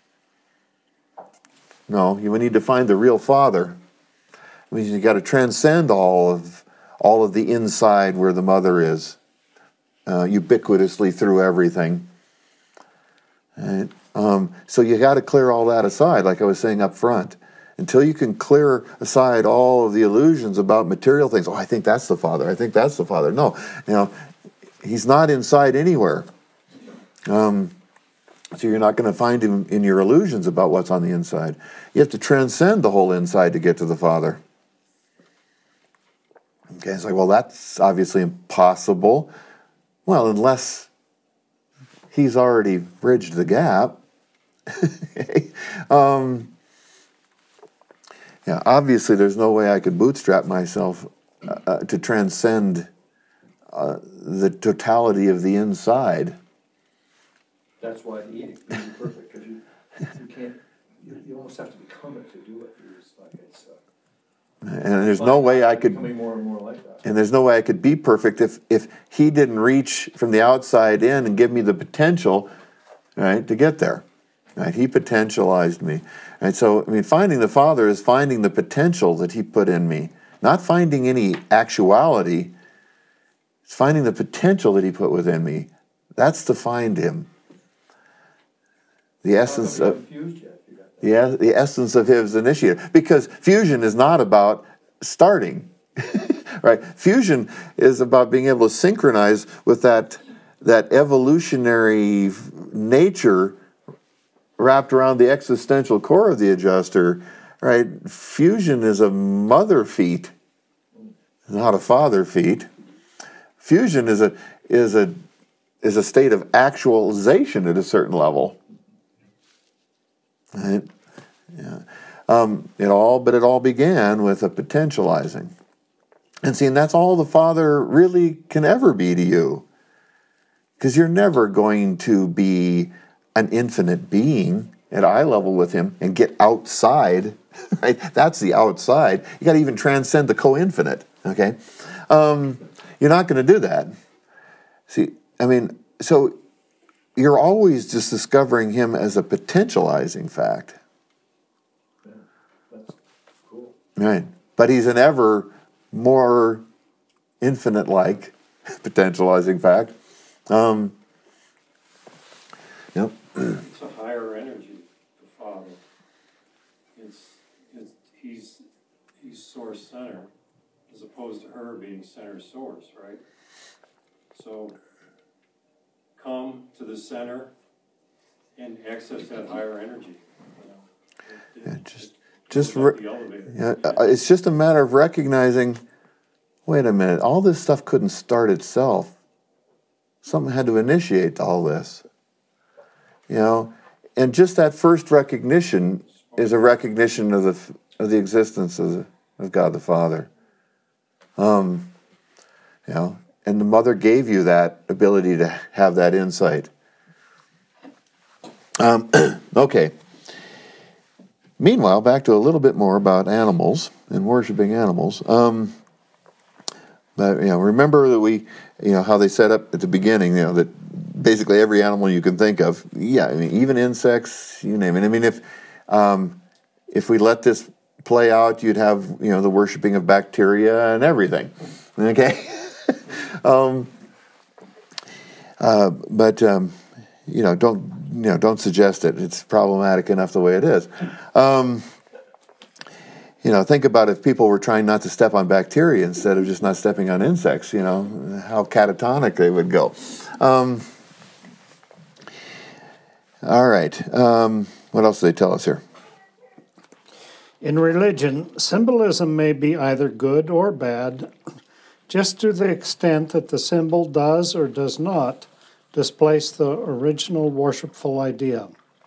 No, you need to find the real Father. I mean, you got to transcend all of the inside where the Mother is, ubiquitously through everything. Right? So you got to clear all that aside, like I was saying up front. Until you can clear aside all of the illusions about material things. Oh, I think that's the Father. I think that's the Father. No, He's not inside anywhere. So you're not going to find Him in your illusions about what's on the inside. You have to transcend the whole inside to get to the Father. Okay, it's like, well, that's obviously impossible. Well, unless He's already bridged the gap. Obviously there's no way I could bootstrap myself to transcend the totality of the inside. That's why the eating is perfect, because you can't, you almost have to become it to do it. And there's no way I could... Becoming more and more like that. And there's no way I could be perfect if He didn't reach from the outside in and give me the potential, right, to get there. Right? He potentialized me. And so, I mean, finding the Father is finding the potential that He put in me. Not finding any actuality. It's finding the potential that He put within me. That's to find him. The essence How come of you haven't fused yet? You got that. the essence of his initiative. Because fusion is not about starting, right? Fusion is about being able to synchronize with that evolutionary nature wrapped around the existential core of the adjuster, right? Fusion is a mother feat, not a father feat. Fusion is a state of actualization at a certain level. Right? Yeah. It all began with a potentializing. And see, and that's all the Father really can ever be to you. Because you're never going to be an infinite being at eye level with him and get outside, right? That's the outside. You got to even transcend the co-infinite, okay? You're not going to do that. See, I mean, so you're always just discovering him as a potentializing fact. Yeah, that's cool. Right. But he's an ever more infinite-like potentializing fact. Yep. It's a higher energy, the Father. He's source center, as opposed to her being center source, right? So come to the center and access that higher energy. It's just a matter of recognizing, wait a minute, all this stuff couldn't start itself. Something had to initiate all this. And just that first recognition is a recognition of the existence of God the Father. And the Mother gave you that ability to have that insight. Okay. Meanwhile, back to a little bit more about animals and worshiping animals. But remember that we, how they set up at the beginning, that basically every animal you can think of, even insects, you name it. I mean, if we let this play out, you'd have the worshiping of bacteria and everything. Okay, don't suggest it. It's problematic enough the way it is. Think about if people were trying not to step on bacteria instead of just not stepping on insects, how catatonic they would go. All right. What else do they tell us here? In religion, symbolism may be either good or bad, just to the extent that the symbol does or does not displace the original worshipful idea.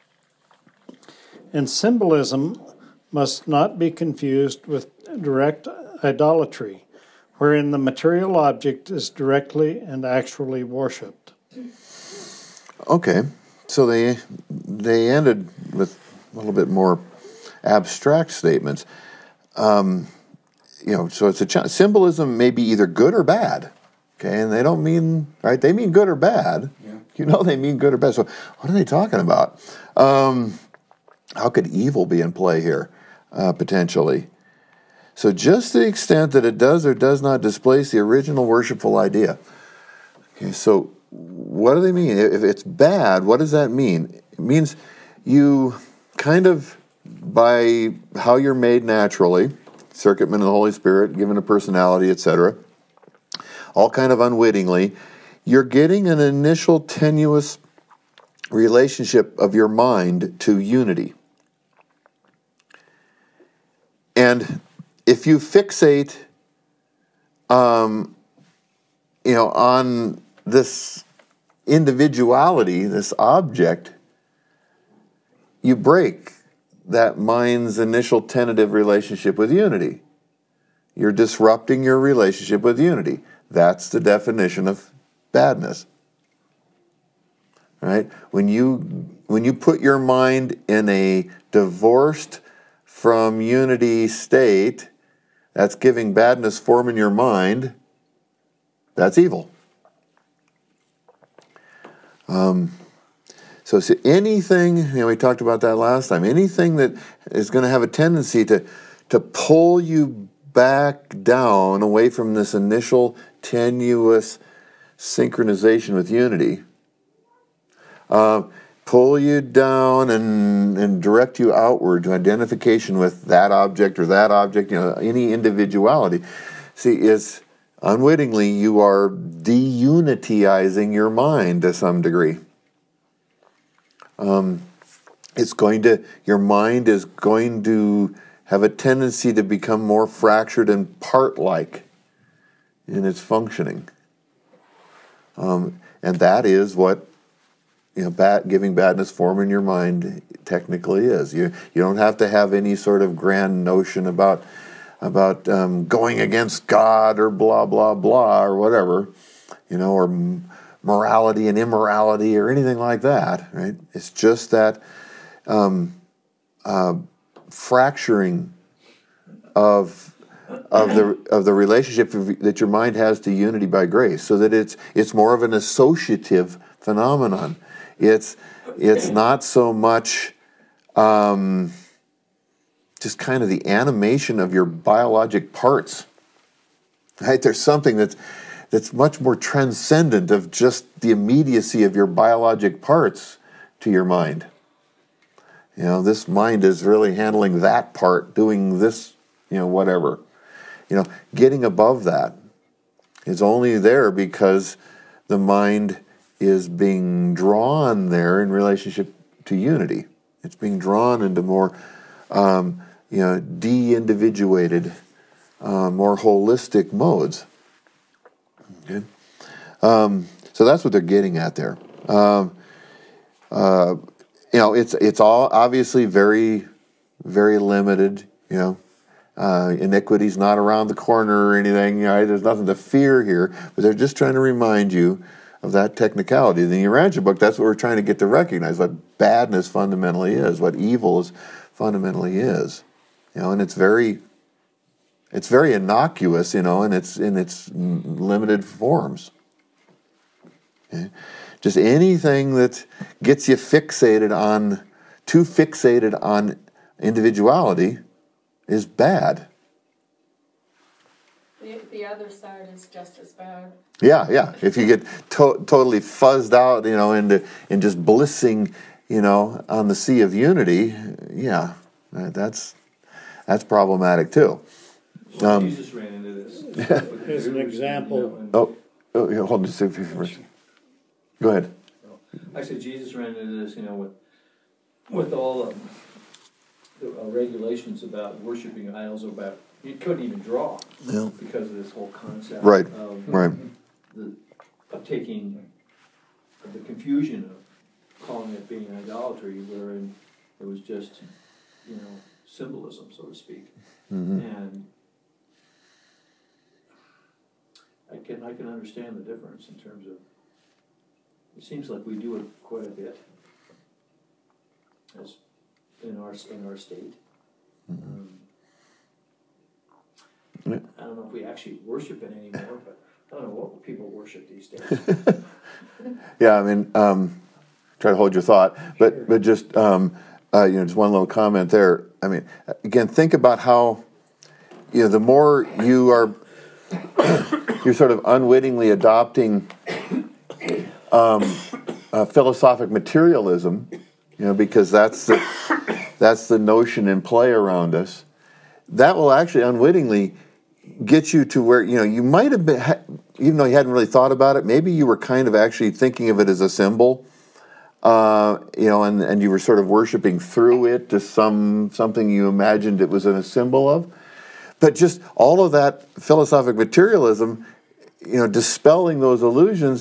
And symbolism must not be confused with direct idolatry, wherein the material object is directly and actually worshipped. Okay, so they ended with a little bit more abstract statements. So it's symbolism may be either good or bad. Okay, and they don't mean, right? They mean good or bad. Yeah. They mean good or bad. So what are they talking about? How could evil be in play here, potentially? So just the extent that it does or does not displace the original worshipful idea. Okay, so what do they mean? If it's bad, what does that mean? It means you kind of, by how you're made naturally, circuitman of the Holy Spirit, given a personality, etc., all kind of unwittingly, you're getting an initial tenuous relationship of your mind to unity. And if you fixate, on this individuality, this object, you break that mind's initial tentative relationship with unity. You're disrupting your relationship with unity. That's the definition of badness. Right? When you put your mind in a divorced from unity state, that's giving badness form in your mind, that's evil. So anything, we talked about that last time, anything that is going to have a tendency to pull you back down away from this initial tenuous synchronization with unity, pull you down and direct you outward to identification with that object or that object, any individuality. See, it's unwittingly you are deunitizing your mind to some degree. Your mind is going to have a tendency to become more fractured and part-like in its functioning. And that is what giving badness form in your mind technically is. You don't have to have any sort of grand notion about going against God or blah blah blah or whatever, or morality and immorality or anything like that. Right? It's just that fracturing of the relationship that your mind has to unity by grace, so that it's more of an associative phenomenon. It's not so much just kind of the animation of your biologic parts. Right? There's something that's much more transcendent of just the immediacy of your biologic parts to your mind. This mind is really handling that part, doing this, whatever. Getting above that is only there because the mind is being drawn there in relationship to unity. It's being drawn into more, de-individuated, more holistic modes. Okay, so that's what they're getting at there. It's all obviously very, very limited. Iniquity's not around the corner or anything. There's nothing to fear here, but they're just trying to remind you of that technicality. In the Urantia book, that's what we're trying to get to recognize, what badness fundamentally is, what evil fundamentally is. And it's very innocuous, in its limited forms. Okay? Just anything that gets you too fixated on individuality is bad. The other side is just as bad. Yeah. If you get totally fuzzed out, into just blissing, on the sea of unity, that's problematic too. Jesus ran into this. As an example. Hold on just a few minutes. Go ahead. I said Jesus ran into this, with all the regulations about worshiping idols, about you couldn't even draw because of this whole concept right. Of taking the confusion of calling it being idolatry, wherein it was just symbolism, so to speak. Mm-hmm. And I can understand the difference in terms of, it seems like we do it quite a bit as in our state. Mm-hmm. I don't know if we actually worship it anymore, but I don't know what people worship these days. Yeah, try to hold your thought, but just just one little comment there. Again, think about how the more you're sort of unwittingly adopting philosophic materialism, because that's the notion in play around us. That will actually unwittingly get you to where you might have been, even though you hadn't really thought about it. Maybe you were kind of actually thinking of it as a symbol, and you were sort of worshiping through it to something you imagined it was a symbol of. But just all of that philosophic materialism, dispelling those illusions,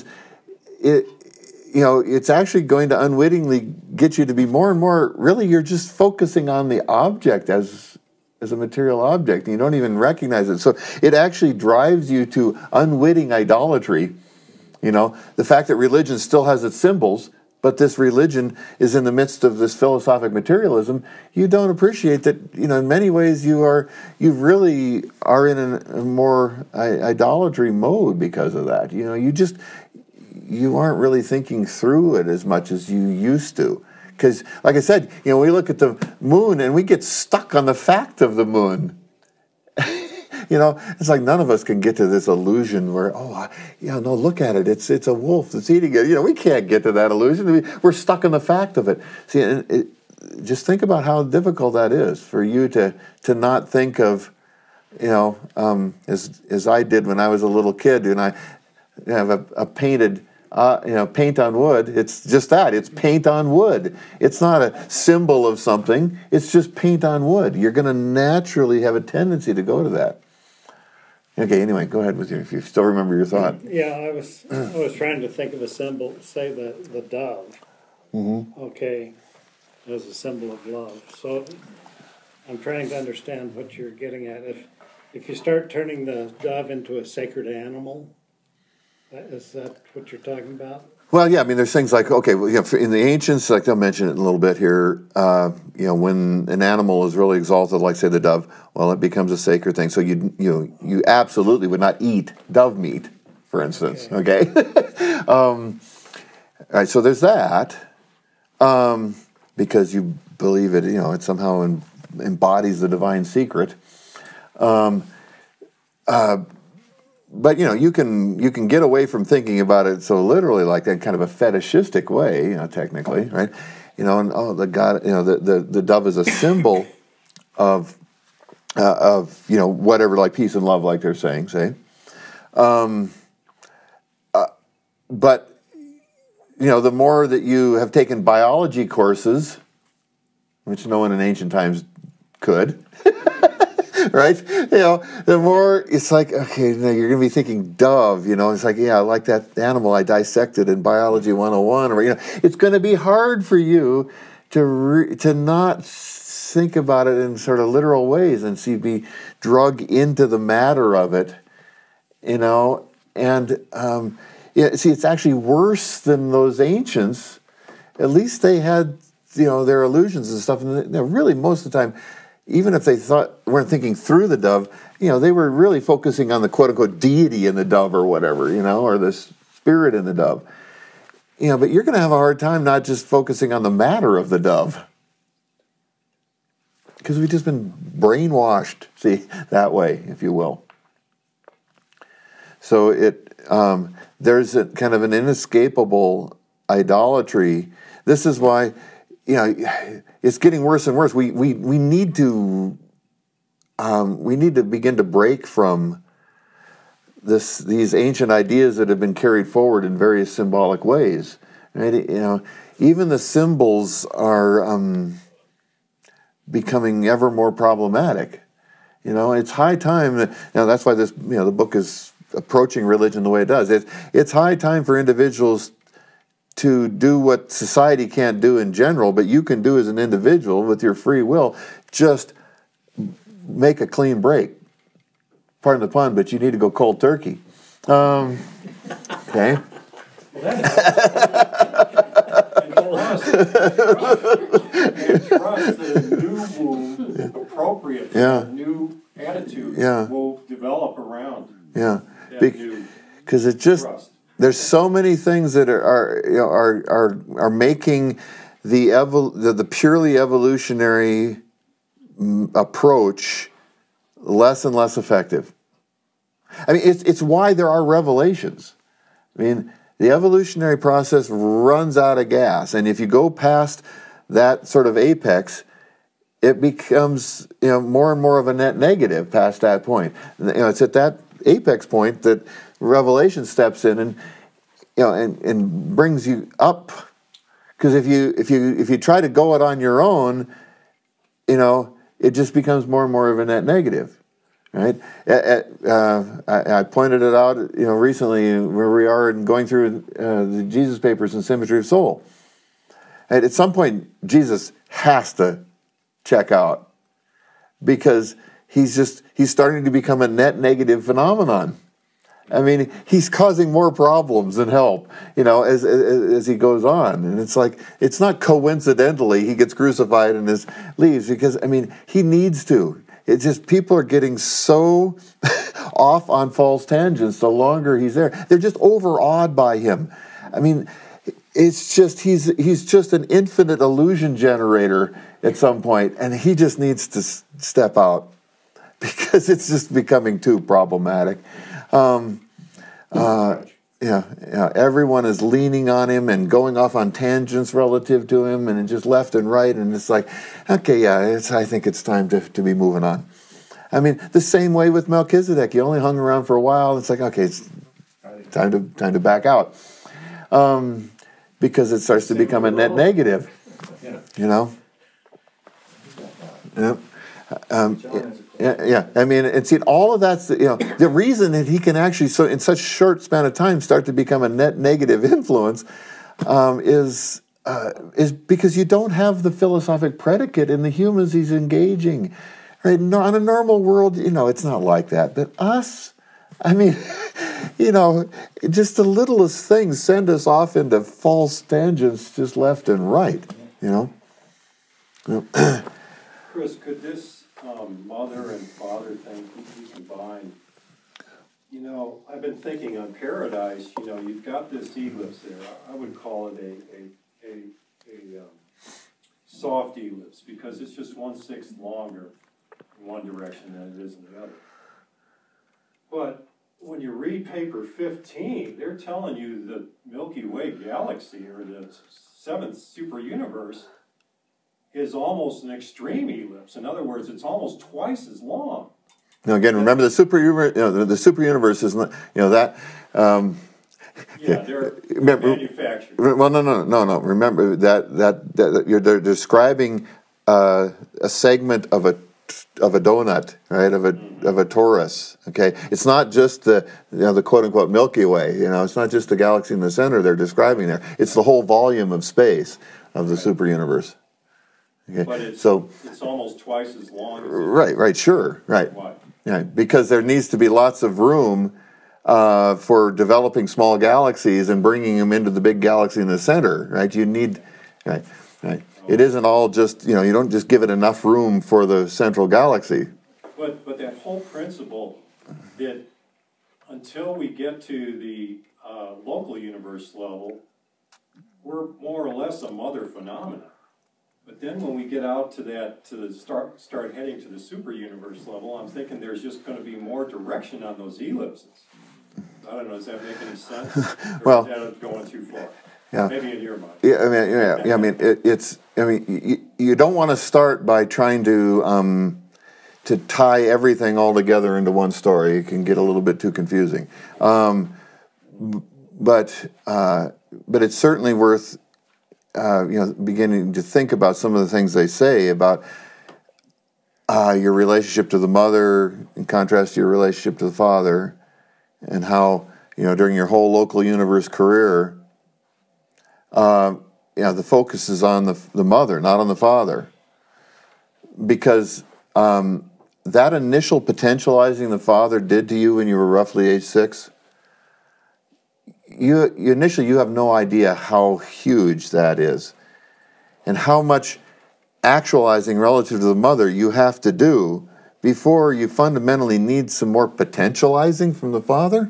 it's actually going to unwittingly get you to be more and more, really, you're just focusing on the object as a material object, and you don't even recognize it. So it actually drives you to unwitting idolatry. The fact that religion still has its symbols, but this religion is in the midst of this philosophic materialism, you don't appreciate that, in many ways you really are in a more idolatry mode because of that. You aren't really thinking through it as much as you used to. Because, like I said, we look at the moon and we get stuck on the fact of the moon. It's like none of us can get to this illusion where, no, look at it. It's a wolf that's eating it. We can't get to that illusion. We're stuck in the fact of it. See, just think about how difficult that is for you to not think of, as I did when I was a little kid, and I have a painted, paint on wood. It's just that. It's paint on wood. It's not a symbol of something. It's just paint on wood. You're going to naturally have a tendency to go to that. Okay, anyway, go ahead with if you still remember your thought. Yeah, I was trying to think of a symbol, say the dove. Mm-hmm. Okay, as a symbol of love. So I'm trying to understand what you're getting at. If you start turning the dove into a sacred animal, is that what you're talking about? Well, yeah, there's things like, in the ancients, like I'll mention it in a little bit here, when an animal is really exalted, like, say, the dove, well, it becomes a sacred thing. So you absolutely would not eat dove meat, for instance, okay? All right, so there's that, because you believe it, it somehow embodies the divine secret. But you can get away from thinking about it so literally, like that, kind of a fetishistic way, technically, right? And the God, the dove is a symbol of whatever, like peace and love, like they're saying, say. But the more that you have taken biology courses, which no one in ancient times could. Right? The more it's like, okay, you're going to be thinking dove, it's like, I like that animal I dissected in Biology 101. Or, it's going to be hard for you to not think about it in sort of literal ways and be drug into the matter of it, and, it's actually worse than those ancients. At least they had, their illusions and stuff, and really most of the time, even if they weren't thinking through the dove, they were really focusing on the quote-unquote deity in the dove or whatever, or the spirit in the dove. But you're going to have a hard time not just focusing on the matter of the dove. Because we've just been brainwashed, that way, if you will. So there's a kind of an inescapable idolatry. This is why, it's getting worse and worse. We need to begin to break from these ancient ideas that have been carried forward in various symbolic ways. Right? Even the symbols are becoming ever more problematic. It's high time that that's why this the book is approaching religion the way it does. It's high time for individuals to do what society can't do in general, but you can do as an individual with your free will. Just make a clean break. Pardon the pun, but you need to go cold turkey. Okay. Trust that a new move appropriate for a new attitude will develop around. Yeah, because it just. Trust. There's so many things that are making the purely evolutionary approach less and less effective. It's why there are revelations. The evolutionary process runs out of gas, and if you go past that sort of apex, it becomes more and more of a net negative past that point. It's at that apex point that revelation steps in and brings you up, because if you try to go it on your own, it just becomes more and more of a net negative, right? I pointed it out recently where we are in going through the Jesus Papers and Symmetry of Soul. And at some point, Jesus has to check out, because he's starting to become a net negative phenomenon. He's causing more problems than help, as he goes on. And it's like, it's not coincidentally he gets crucified and leaves, because, he needs to. It's just people are getting so off on false tangents the longer he's there. They're just overawed by him. It's just, he's just an infinite illusion generator at some point, and he just needs to step out. because it's just becoming too problematic. Everyone is leaning on him and going off on tangents relative to him, and just left and right, and it's like, okay, yeah, I think it's time to be moving on. I mean, the same way with Melchizedek. He only hung around for a while. It's like, okay, it's time to back out, because it starts to become a net negative. You know. Yeah. I mean, and see, all of that's the reason that he can actually in such short span of time start to become a net negative influence is because you don't have the philosophic predicate in the humans he's engaging. Right? No, on a normal world, it's not like that. But us, I mean, just the littlest things send us off into false tangents, just left and right. Chris, could this mother and father thing be combined? I've been thinking on Paradise, you've got this ellipse there. I would call it a soft ellipse, because it's just 1/6 longer in one direction than it is in the other. But when you read paper 15, they're telling you the Milky Way galaxy, or the 7th super universe, is almost an extreme ellipse. In other words, it's almost twice as long. Now, again, remember the super universe. The super universe is not. That. They're manufactured. Well, no. Remember that they're describing a segment of a donut, right? Of a torus. Okay, it's not just the quote unquote Milky Way. It's not just the galaxy in the center they're describing there. It's the whole volume of space of the super universe. Okay. But it's almost twice as long as right, sure. Right. Why? Yeah, because there needs to be lots of room for developing small galaxies and bringing them into the big galaxy in the center, right? You need, right. It isn't all just, you don't just give it enough room for the central galaxy. But that whole principle that until we get to the local universe level, we're more or less a mother phenomenon. But then when we get out to start heading to the super universe level, I'm thinking there's just going to be more direction on those ellipses. I don't know, does that make any sense? Or is that going too far? Yeah. Maybe in your mind. You don't want to start by trying to tie everything all together into one story. It can get a little bit too confusing. But it's certainly worth beginning to think about some of the things they say about your relationship to the mother in contrast to your relationship to the father, and how during your whole local universe career, the focus is on the mother, not on the father, because that initial potentializing the father did to you when you were roughly age 6. You initially have no idea how huge that is, and how much actualizing relative to the mother you have to do before you fundamentally need some more potentializing from the father.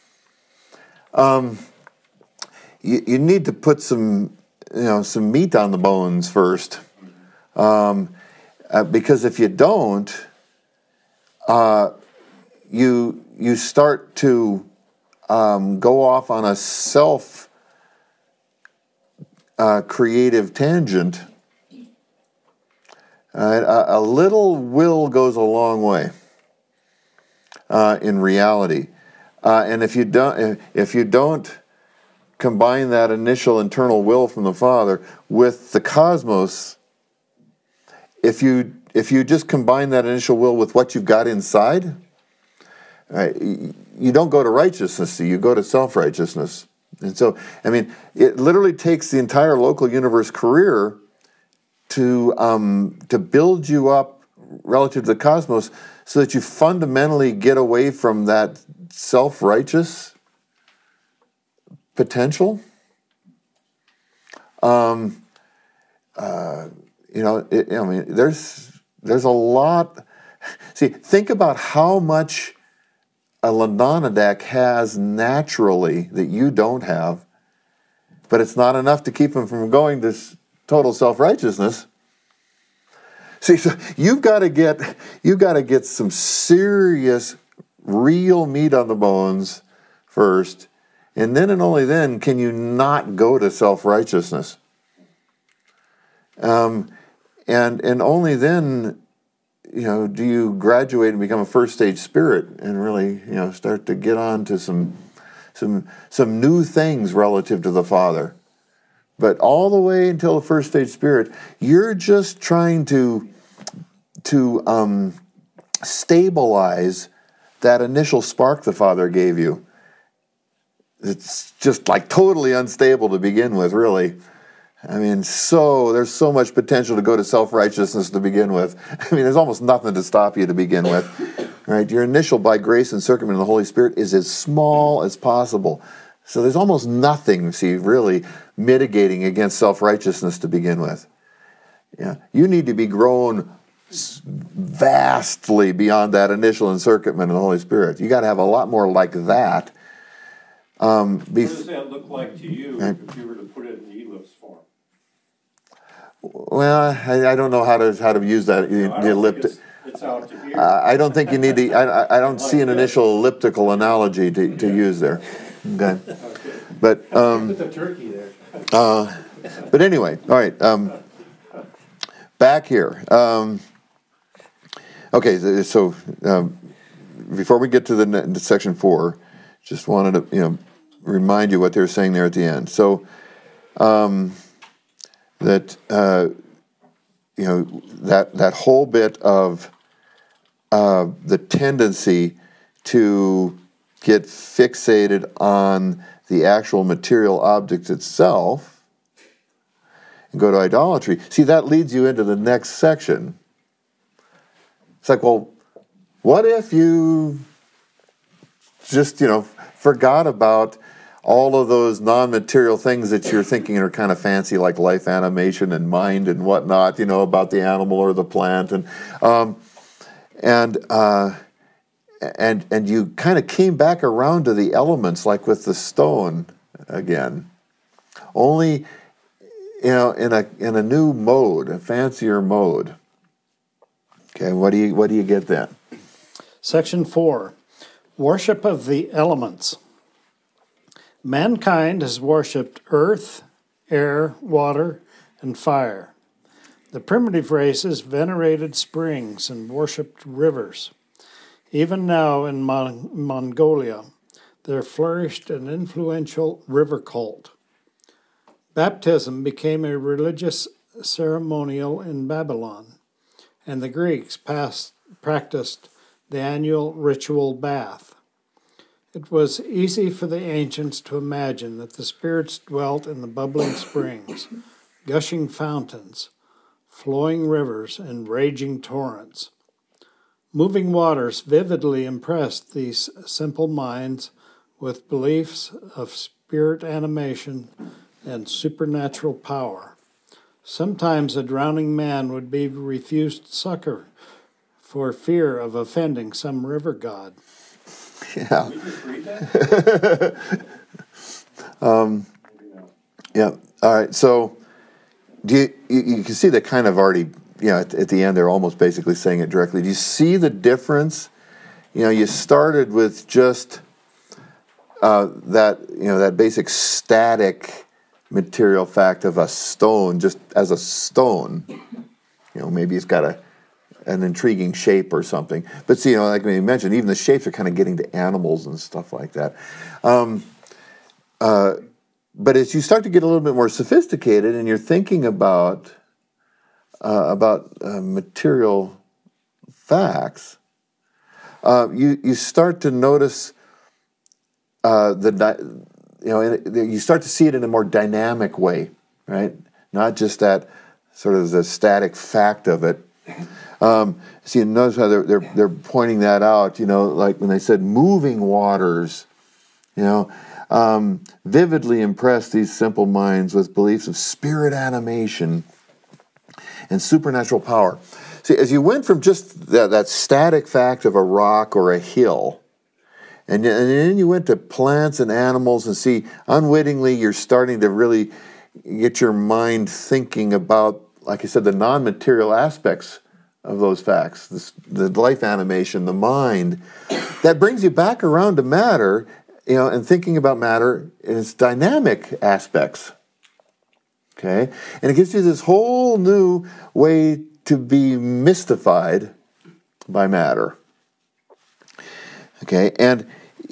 You need to put some meat on the bones first, because if you don't, you start to go off on a self-creative tangent. A little will goes a long way in reality, and if you don't combine that initial internal will from the Father with the cosmos, if you just combine that initial will with what you've got inside, you don't go to righteousness, you go to self-righteousness. And so, it literally takes the entire local universe career to build you up relative to the cosmos, so that you fundamentally get away from that self-righteous potential. There's a lot. See, think about how much a Ladonadek has naturally that you don't have, but it's not enough to keep him from going to total self-righteousness. See, so you've got to get some serious, real meat on the bones first, and then and only then can you not go to self-righteousness. And only then, do you graduate and become a first stage spirit and really, start to get on to some new things relative to the Father. But all the way until the first stage spirit, you're just trying to stabilize that initial spark the Father gave you. It's just like totally unstable to begin with, really. I mean, there's so much potential to go to self-righteousness to begin with. I mean, there's almost nothing to stop you to begin with, right? Your initial by grace and sacrament of the Holy Spirit is as small as possible. So there's almost nothing, really mitigating against self-righteousness to begin with. Yeah, you need to be grown vastly beyond that initial encirclement of the Holy Spirit. You got to have a lot more like that. What does that look like to you if you were to put it in ellipse form? Well, I don't know how to use that. It's out to here. I don't think you need to. I don't see an initial elliptical analogy to use there. Okay, but Put the turkey there. but anyway, all right. Back here. Okay, so before we get to the section 4, just wanted to remind you what they were saying there at the end. So that that whole bit of the tendency to get fixated on the actual material object itself and go to idolatry. See, that leads you into the next section. It's like, well, what if you just, forgot about all of those non-material things that you're thinking are kind of fancy, like life animation and mind and whatnot, about the animal or the plant, and you kind of came back around to the elements, like with the stone again, only in a new mode, a fancier mode. Okay, what do you get then? Section 4, worship of the elements. Mankind has worshipped earth, air, water, and fire. The primitive races venerated springs and worshipped rivers. Even now in Mongolia, there flourished an influential river cult. Baptism became a religious ceremonial in Babylon, and the Greeks practiced the annual ritual bath. It was easy for the ancients to imagine that the spirits dwelt in the bubbling springs, gushing fountains, flowing rivers, and raging torrents. Moving waters vividly impressed these simple minds with beliefs of spirit animation and supernatural power. Sometimes a drowning man would be refused succor for fear of offending some river god. Yeah. We just read that? Yeah. All right. So, you can see that kind of already. At the end, they're almost basically saying it directly. Do you see the difference? You started with just that basic static material fact of a stone, just as a stone. Maybe it's got an intriguing shape or something. But see, like we mentioned, even the shapes are kind of getting to animals and stuff like that. But as you start to get a little bit more sophisticated and you're thinking about material facts, you start to notice you start to see it in a more dynamic way, right? Not just that sort of the static fact of it. So you notice how they're pointing that out. Like when they said moving waters, vividly impressed these simple minds with beliefs of spirit animation and supernatural power. See, as you went from just that static fact of a rock or a hill, and then you went to plants and animals, and see, unwittingly, you're starting to really get your mind thinking about, like I said, the non-material aspects of those facts, the life animation, the mind, that brings you back around to matter, and thinking about matter in its dynamic aspects. Okay? And it gives you this whole new way to be mystified by matter. Okay? And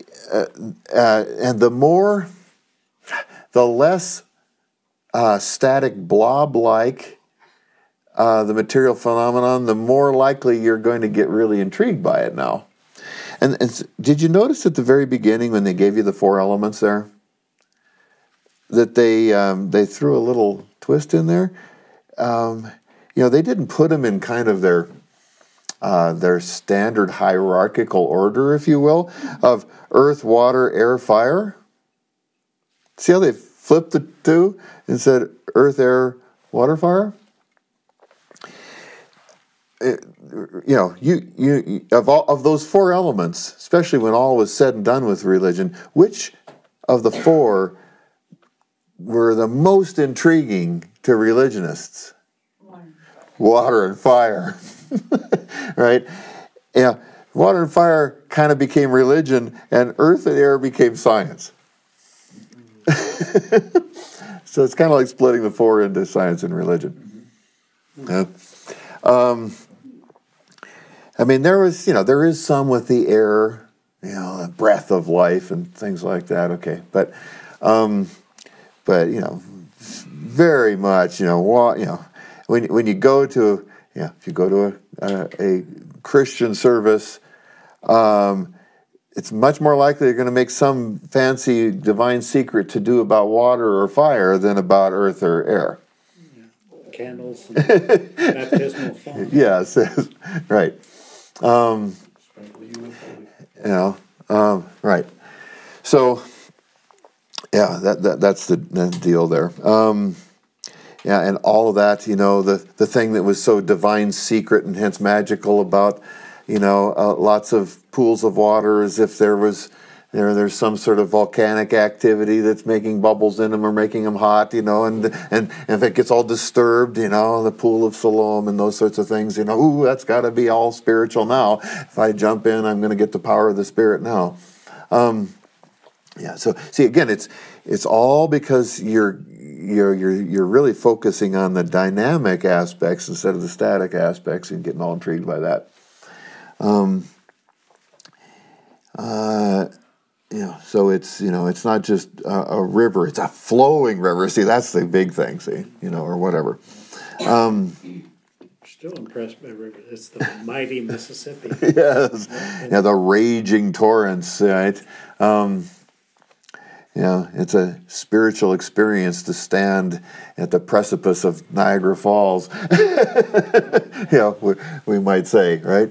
the less static blob-like the material phenomenon, the more likely you're going to get really intrigued by it now. And did you notice at the very beginning when they gave you the 4 elements there, that they threw a little twist in there? They didn't put them in kind of their standard hierarchical order, if you will, of earth, water, air, fire. See how they flipped the 2 and said earth, air, water, fire? Of those 4 elements, especially when all was said and done with religion, which of the 4 were the most intriguing to religionists? Water and fire. Right? Water and fire kind of became religion, and earth and air became science. So it's kind of like splitting the 4 into science and religion. Yeah. There is some with the air, the breath of life and things like that. Okay, but very much, when you go to, if you go to a Christian service, it's much more likely you're going to make some fancy divine secret to do about water or fire than about earth or air. Candles and baptismal font. Yes, right. Right. So, that's the deal there. And all of that, the thing that was so divine secret and hence magical about, lots of pools of water, as if there's some sort of volcanic activity that's making bubbles in them or making them hot, and if it gets all disturbed, the pool of Siloam and those sorts of things, that's got to be all spiritual now. If I jump in, I'm going to get the power of the Spirit now. So see, again, it's all because you're really focusing on the dynamic aspects instead of the static aspects and getting all intrigued by that. So it's not just a river; it's a flowing river. See, that's the big thing. See, or whatever. Still impressed by river. It's the mighty Mississippi. Yes, the raging torrents. Right. It's a spiritual experience to stand at the precipice of Niagara Falls. We might say, right?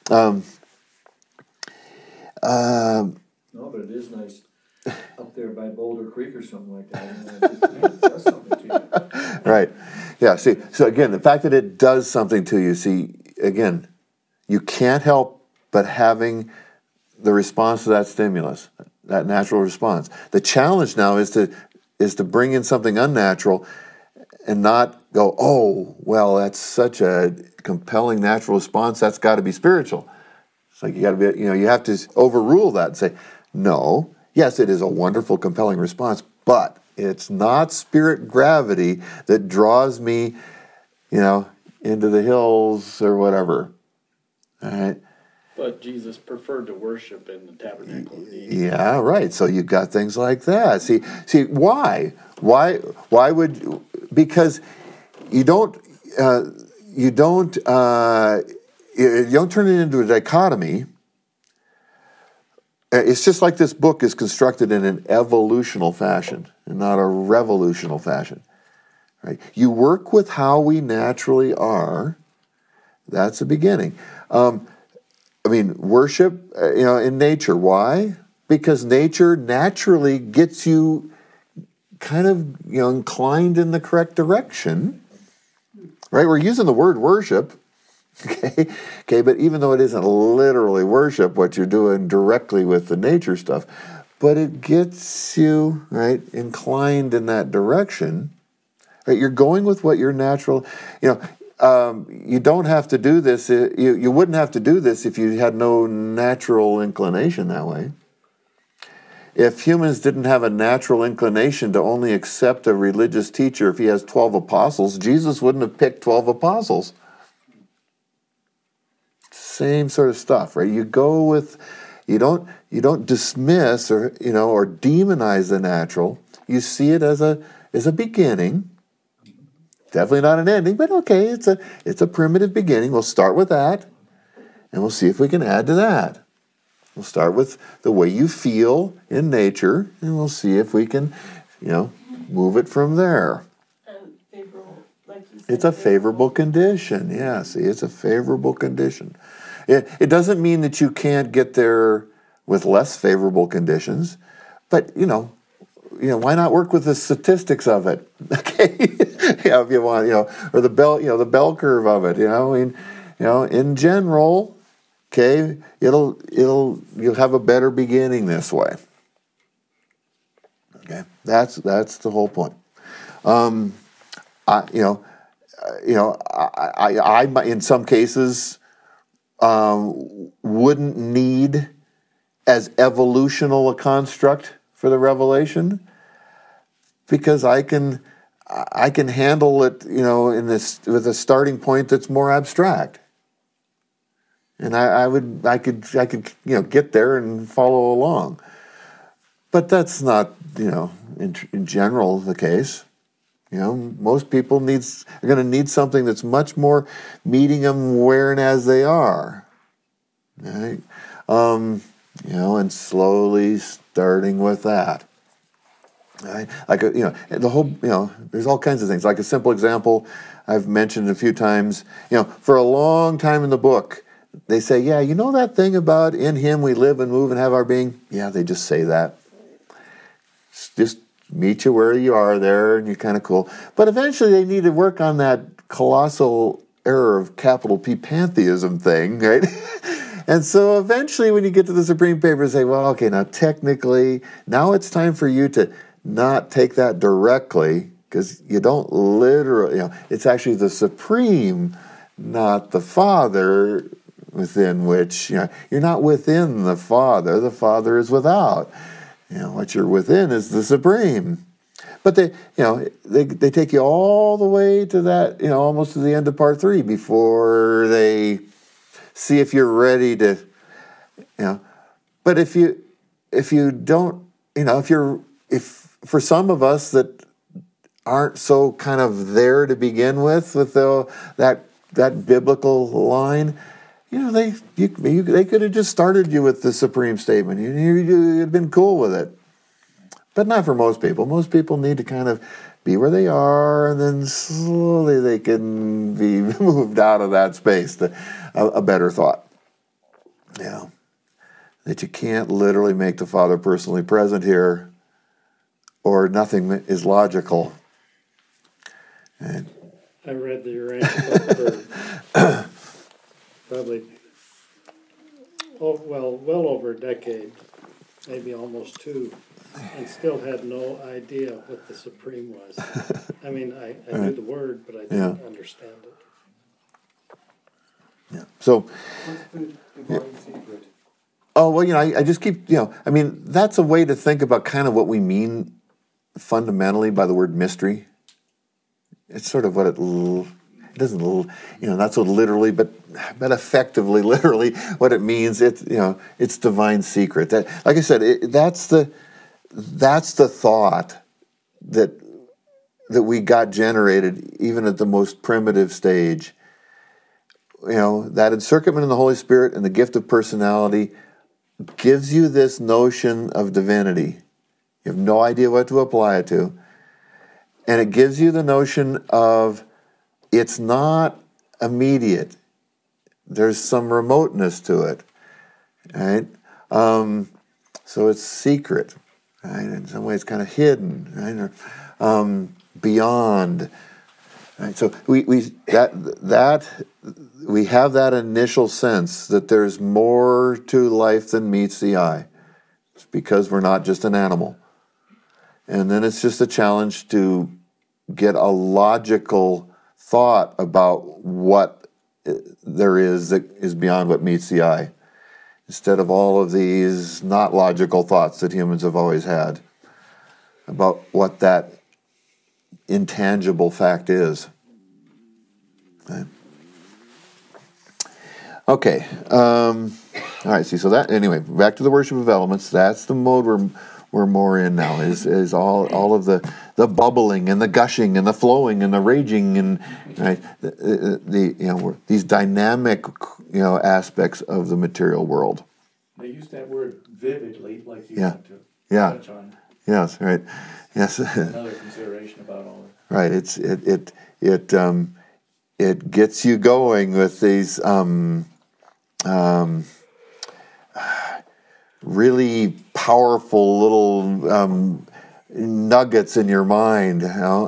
No, but it is nice up there by Boulder Creek or something like that. It does something to you. Right. Yeah, see, so again, the fact that it does something to you, see, again, you can't help but having the response to that stimulus, that natural response. The challenge now is to bring in something unnatural and not go, oh, well, that's such a compelling natural response, that's got to be spiritual. It's like you got to be, you have to overrule that and say, no, yes, it is a wonderful, compelling response, but it's not spirit gravity that draws me, into the hills or whatever. All right. But Jesus preferred to worship in the tabernacle. Yeah, right. So you've got things like that. See, why? Why would? Because you don't turn it into a dichotomy. It's just like this book is constructed in an evolutional fashion and not a revolutional fashion. Right? You work with how we naturally are. That's the beginning. Worship, in nature. Why? Because nature naturally gets you kind of, inclined in the correct direction. Right? We're using the word worship. Okay, but even though it isn't literally worship, what you're doing directly with the nature stuff, but it gets you, right, inclined in that direction. Right? You're going with what your natural, you don't have to do this. You wouldn't have to do this if you had no natural inclination that way. If humans didn't have a natural inclination to only accept a religious teacher if he has 12 apostles, Jesus wouldn't have picked 12 apostles. Same sort of stuff, right? You go with, you don't dismiss or demonize the natural. You see it as a beginning. Definitely not an ending, but okay, it's a primitive beginning. We'll start with that, and we'll see if we can add to that. We'll start with the way you feel in nature, and we'll see if we can, move it from there. And favorable, like you said. It's a favorable condition. Yeah, see, it's a favorable condition. It doesn't mean that you can't get there with less favorable conditions, but why not work with the statistics of it? Okay, if you want, or the bell curve of it. In general. Okay, you'll have a better beginning this way. Okay, that's the whole point. I in some cases wouldn't need as evolutional a construct for the revelation because I can handle it, in this with a starting point that's more abstract. And I could get there and follow along, but that's not in general the case. Most people are going to need something that's much more meeting them where and as they are, right? And slowly starting with that. Right? Like the whole there's all kinds of things. Like a simple example I've mentioned a few times. For a long time in the book. They say, yeah, that thing about in him we live and move and have our being? Yeah, they just say that. Just meet you where you are there and you're kind of cool. But eventually they need to work on that colossal error of capital P pantheism thing, right? And so eventually when you get to the Supreme Paper, say, well, okay, now technically, now it's time for you to not take that directly because you don't literally, it's actually the Supreme, not the Father, within which, you're not within the Father is without. What you're within is the Supreme. But they take you all the way to that, almost to the end of part 3 before they see if you're ready to, But if you don't, if for some of us that aren't so kind of there to begin with that biblical line, they could have just started you with the Supreme Statement. You'd have been cool with it. But not for most people. Most people need to kind of be where they are, and then slowly they can be moved out of that space to a better thought. That you can't literally make the Father personally present here, or nothing is logical. And I read the Uranus book for probably, well over a decade, maybe almost 2, and still had no idea what the Supreme was. I mean, I knew the word, but I didn't understand it. Yeah. So. What's the divine secret? Oh, well, I just keep, that's a way to think about kind of what we mean fundamentally by the word mystery. It's sort of what it doesn't, not so literally, but effectively, literally, what it means. It's divine secret. That, like I said, that's the thought that we got generated even at the most primitive stage. That encirclement in the Holy Spirit and the gift of personality gives you this notion of divinity. You have no idea what to apply it to. And it gives you the notion of it's not immediate. There's some remoteness to it, right? So it's secret, right? In some ways, kind of hidden, right? Or, beyond. Right? So we have that initial sense that there's more to life than meets the eye. It's because we're not just an animal. And then it's just a challenge to get a logical thought about what there is that is beyond what meets the eye, instead of all of these not logical thoughts that humans have always had about what that intangible fact is. Okay. All right. See. So that anyway. Back to the worship of elements. That's the mode we're more in now. Is all of the bubbling and the gushing and the flowing and the raging and right, these dynamic aspects of the material world. They use that word vividly, like you want to touch on. Yes. Right. Yes. Another consideration about all that. Right. It gets you going with these really powerful little nuggets in your mind.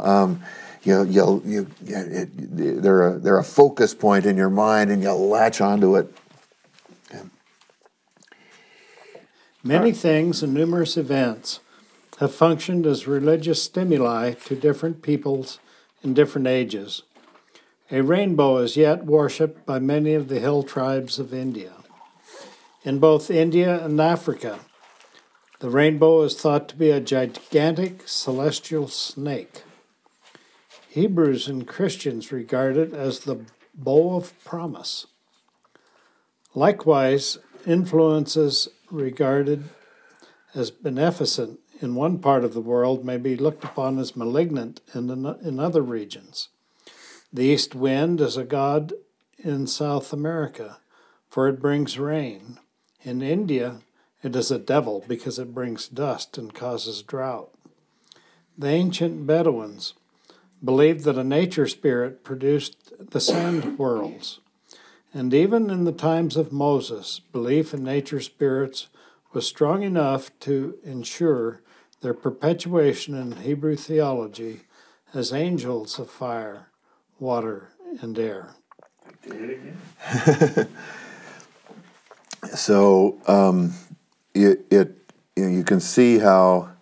They're a focus point in your mind, and you'll latch onto it. Okay. Many things and numerous events have functioned as religious stimuli to different peoples in different ages. A rainbow is yet worshipped by many of the hill tribes of India. In both India and Africa, the rainbow is thought to be a gigantic celestial snake. Hebrews and Christians regard it as the bow of promise. Likewise, influences regarded as beneficent in one part of the world may be looked upon as malignant in other regions. The east wind is a god in South America, for it brings rain. In India, it is a devil because it brings dust and causes drought. The ancient Bedouins believed that a nature spirit produced the sand worlds. And even in the times of Moses, belief in nature spirits was strong enough to ensure their perpetuation in Hebrew theology as angels of fire, water, and air. Did it again. So you can see how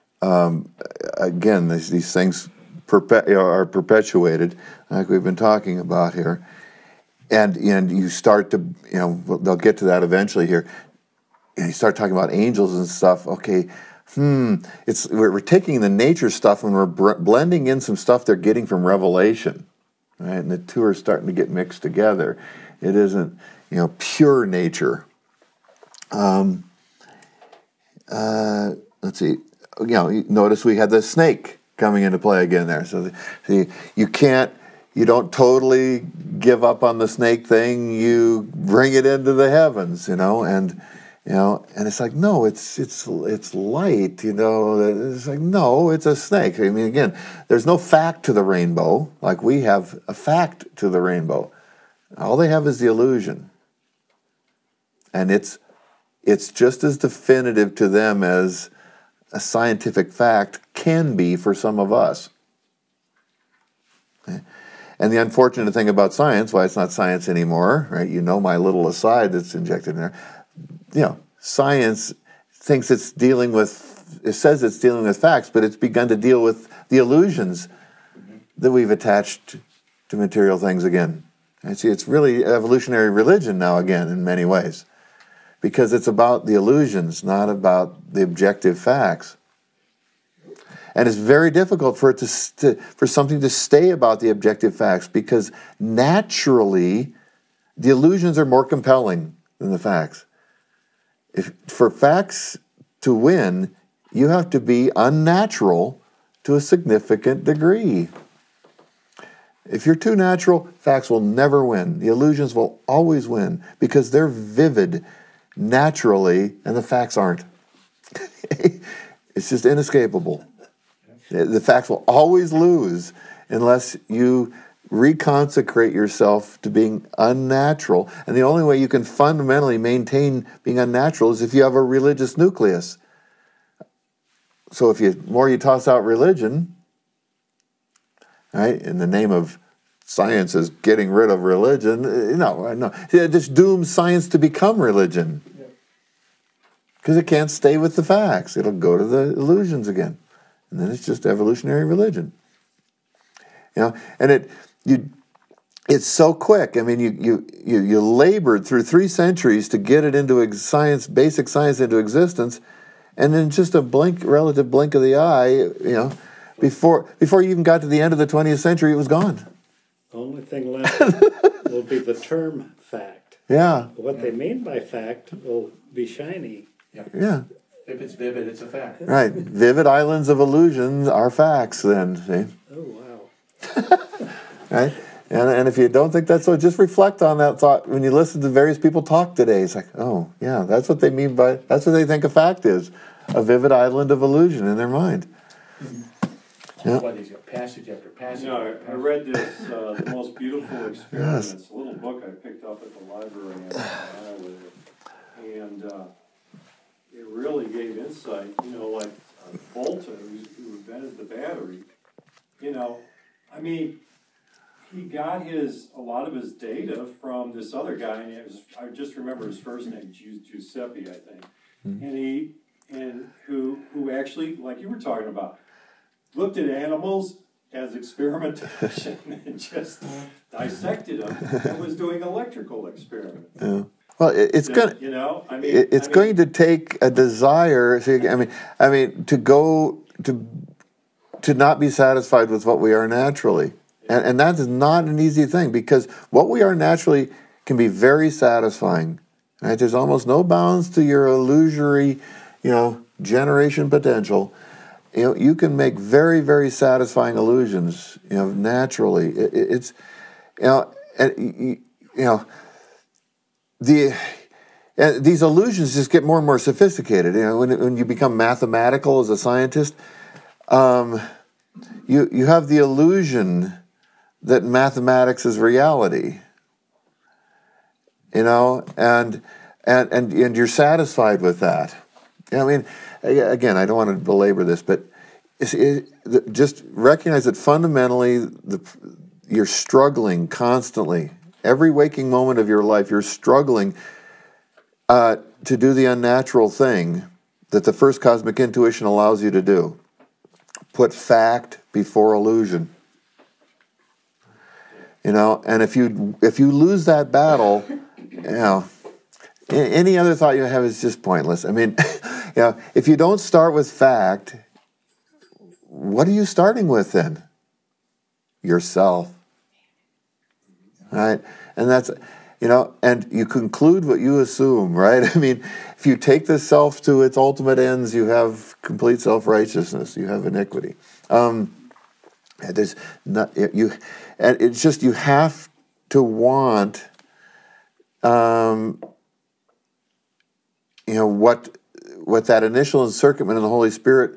again these things are perpetuated, like we've been talking about here, and you start to they'll get to that eventually here. And you start talking about angels and stuff. Okay. We're taking the nature stuff and we're blending in some stuff they're getting from Revelation, right? And the two are starting to get mixed together. It isn't, pure nature. Let's see. Notice we had the snake coming into play again there. So you don't totally give up on the snake thing. You bring it into the heavens, and it's like, no, it's light, It's like, no, it's a snake. I mean, again, there's no fact to the rainbow like we have a fact to the rainbow. All they have is the illusion. And it's just as definitive to them as a scientific fact can be for some of us. Okay? And the unfortunate thing about science, why it's not science anymore, right? My little aside that's injected in there. Science thinks it says it's dealing with facts, but it's begun to deal with the illusions that we've attached to material things again. And see, it's really evolutionary religion now again in many ways, because it's about the illusions, not about the objective facts. And it's very difficult for something to stay about the objective facts, because naturally the illusions are more compelling than the facts. For facts to win, you have to be unnatural to a significant degree. If you're too natural, facts will never win. The illusions will always win because they're vivid naturally and the facts aren't. It's just inescapable. The facts will always lose unless you reconsecrate yourself to being unnatural. And the only way you can fundamentally maintain being unnatural is if you have a religious nucleus. So if more you toss out religion, right, in the name of science is getting rid of religion, no. It just dooms science to become religion. Because it can't stay with the facts. It'll go to the illusions again. And then it's just evolutionary religion. And it's so quick. I mean, you labored through 3 centuries to get it into science, basic science into existence, and then just a relative blink of the eye, before you even got to the end of the 20th century, it was gone. The only thing left will be the term fact. Yeah. What they mean by fact will be shiny. Yeah. If it's vivid, it's a fact. Right. Vivid islands of illusion are facts then, see? Oh, wow. Right? And if you don't think that's so, just reflect on that thought when you listen to various people talk today. It's like, oh, yeah, that's what they mean by, that's what they think a fact is. A vivid island of illusion in their mind. That's why these passage after passage. I read this, The Most Beautiful Experiments, a little book I picked up at the library in Iowa. And it really gave insight, like Volta, who invented the battery, I mean, he got a lot of his data from this other guy, and I just remember his first name, Giuseppe, I think, and who actually, like you were talking about, looked at animals as experimentation and just dissected them and was doing electrical experiments. Yeah. Well, it's going. It's going to take a desire. See, I mean, to go to not be satisfied with what we are naturally, and that is not an easy thing, because what we are naturally can be very satisfying. Right? There's almost no bounds to your illusory, generation potential. You can make very, very satisfying illusions. Naturally, it's these illusions just get more and more sophisticated. When you become mathematical as a scientist, you have the illusion that mathematics is reality. And you're satisfied with that. I mean, again, I don't want to belabor this, but just recognize that fundamentally you're struggling constantly. Every waking moment of your life, you're struggling to do the unnatural thing that the first cosmic intuition allows you to do. Put fact before illusion. And if you lose that battle, any other thought you have is just pointless. I mean, if you don't start with fact, what are you starting with then? Yourself. Right? And that's, and you conclude what you assume, right? I mean, if you take the self to its ultimate ends, you have complete self-righteousness. You have iniquity. There's not, and it's just, you have to want, what that initial encirclement in the Holy Spirit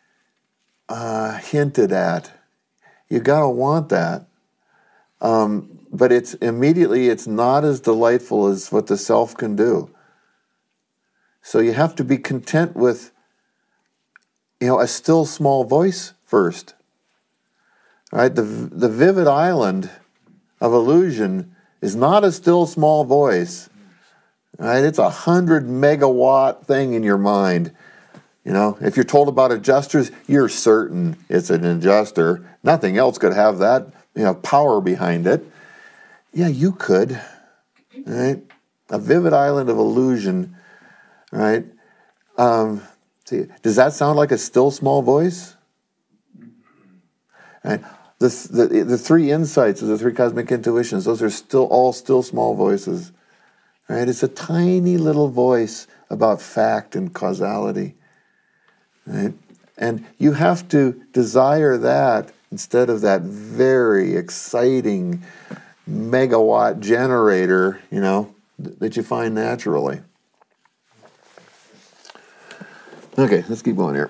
hinted at. You gotta want that. But it's not as delightful as what the self can do. So you have to be content with, a still small voice first. Right? The vivid island of illusion is not a still small voice. Right? It's 100 megawatt thing in your mind. If you're told about adjusters, you're certain it's an adjuster. Nothing else could have that, power behind it. Yeah, you could, right? A vivid island of illusion, right? See, does that sound like a still small voice? Right? The 3 insights of the 3 cosmic intuitions, those are all still small voices, right? It's a tiny little voice about fact and causality, right? And you have to desire that instead of that very exciting megawatt generator, that you find naturally. Okay, let's keep going here.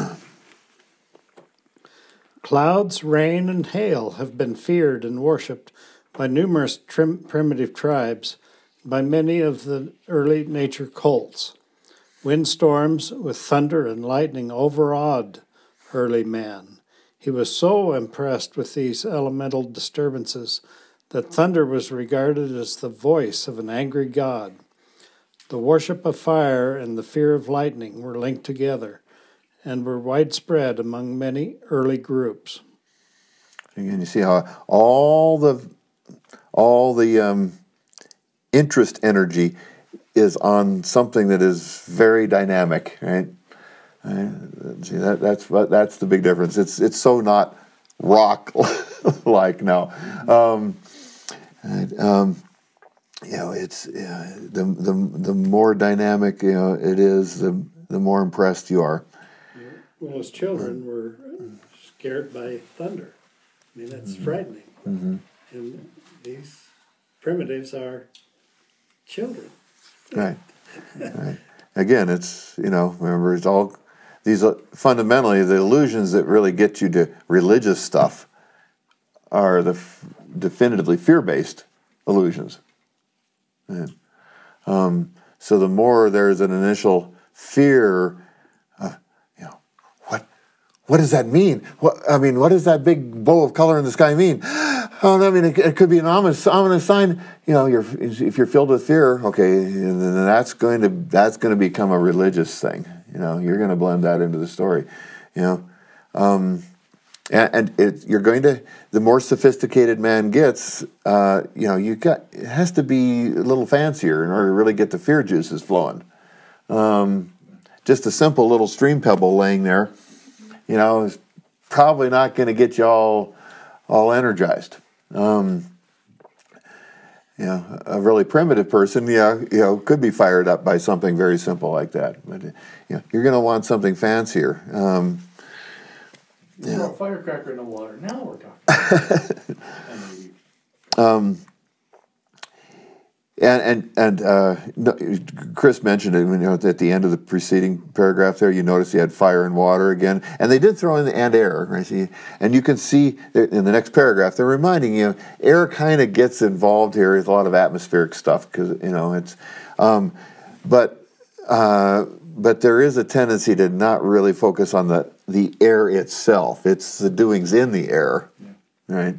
Clouds, rain, and hail have been feared and worshipped by numerous primitive tribes, by many of the early nature cults. Windstorms with thunder and lightning overawed early man. He was so impressed with these elemental disturbances that thunder was regarded as the voice of an angry god. The worship of fire and the fear of lightning were linked together and were widespread among many early groups. Again, you see how all all the interest energy is on something that is very dynamic, right? See, that's the big difference. It's so not rock like now. It's the more dynamic it is, the more impressed you are. Well, as children, we're scared by thunder. I mean, that's frightening. Mm-hmm. And these primitives are children. Right. Again, it's, remember, it's all, these are fundamentally the illusions that really get you to religious stuff are the definitively fear-based illusions. And, so the more there's an initial fear, what does that mean? What does that big bow of color in the sky mean? It could be an ominous sign. If you're filled with fear, okay, then that's going to become a religious thing. You're going to blend that into the story. You're going to, the more sophisticated man gets, it has to be a little fancier in order to really get the fear juices flowing. Just a simple little stream pebble laying there, is probably not going to get you all energized. A really primitive person, could be fired up by something very simple like that. But you're going to want something fancier. Throw a firecracker in the water. Now we're talking. Chris mentioned it at the end of the preceding paragraph there. You notice he had fire and water again, and they did throw in and air, right? See, and you can see in the next paragraph they're reminding you air kind of gets involved here with a lot of atmospheric stuff because it's, but there is a tendency to not really focus on the air itself. It's the doings in the air, right?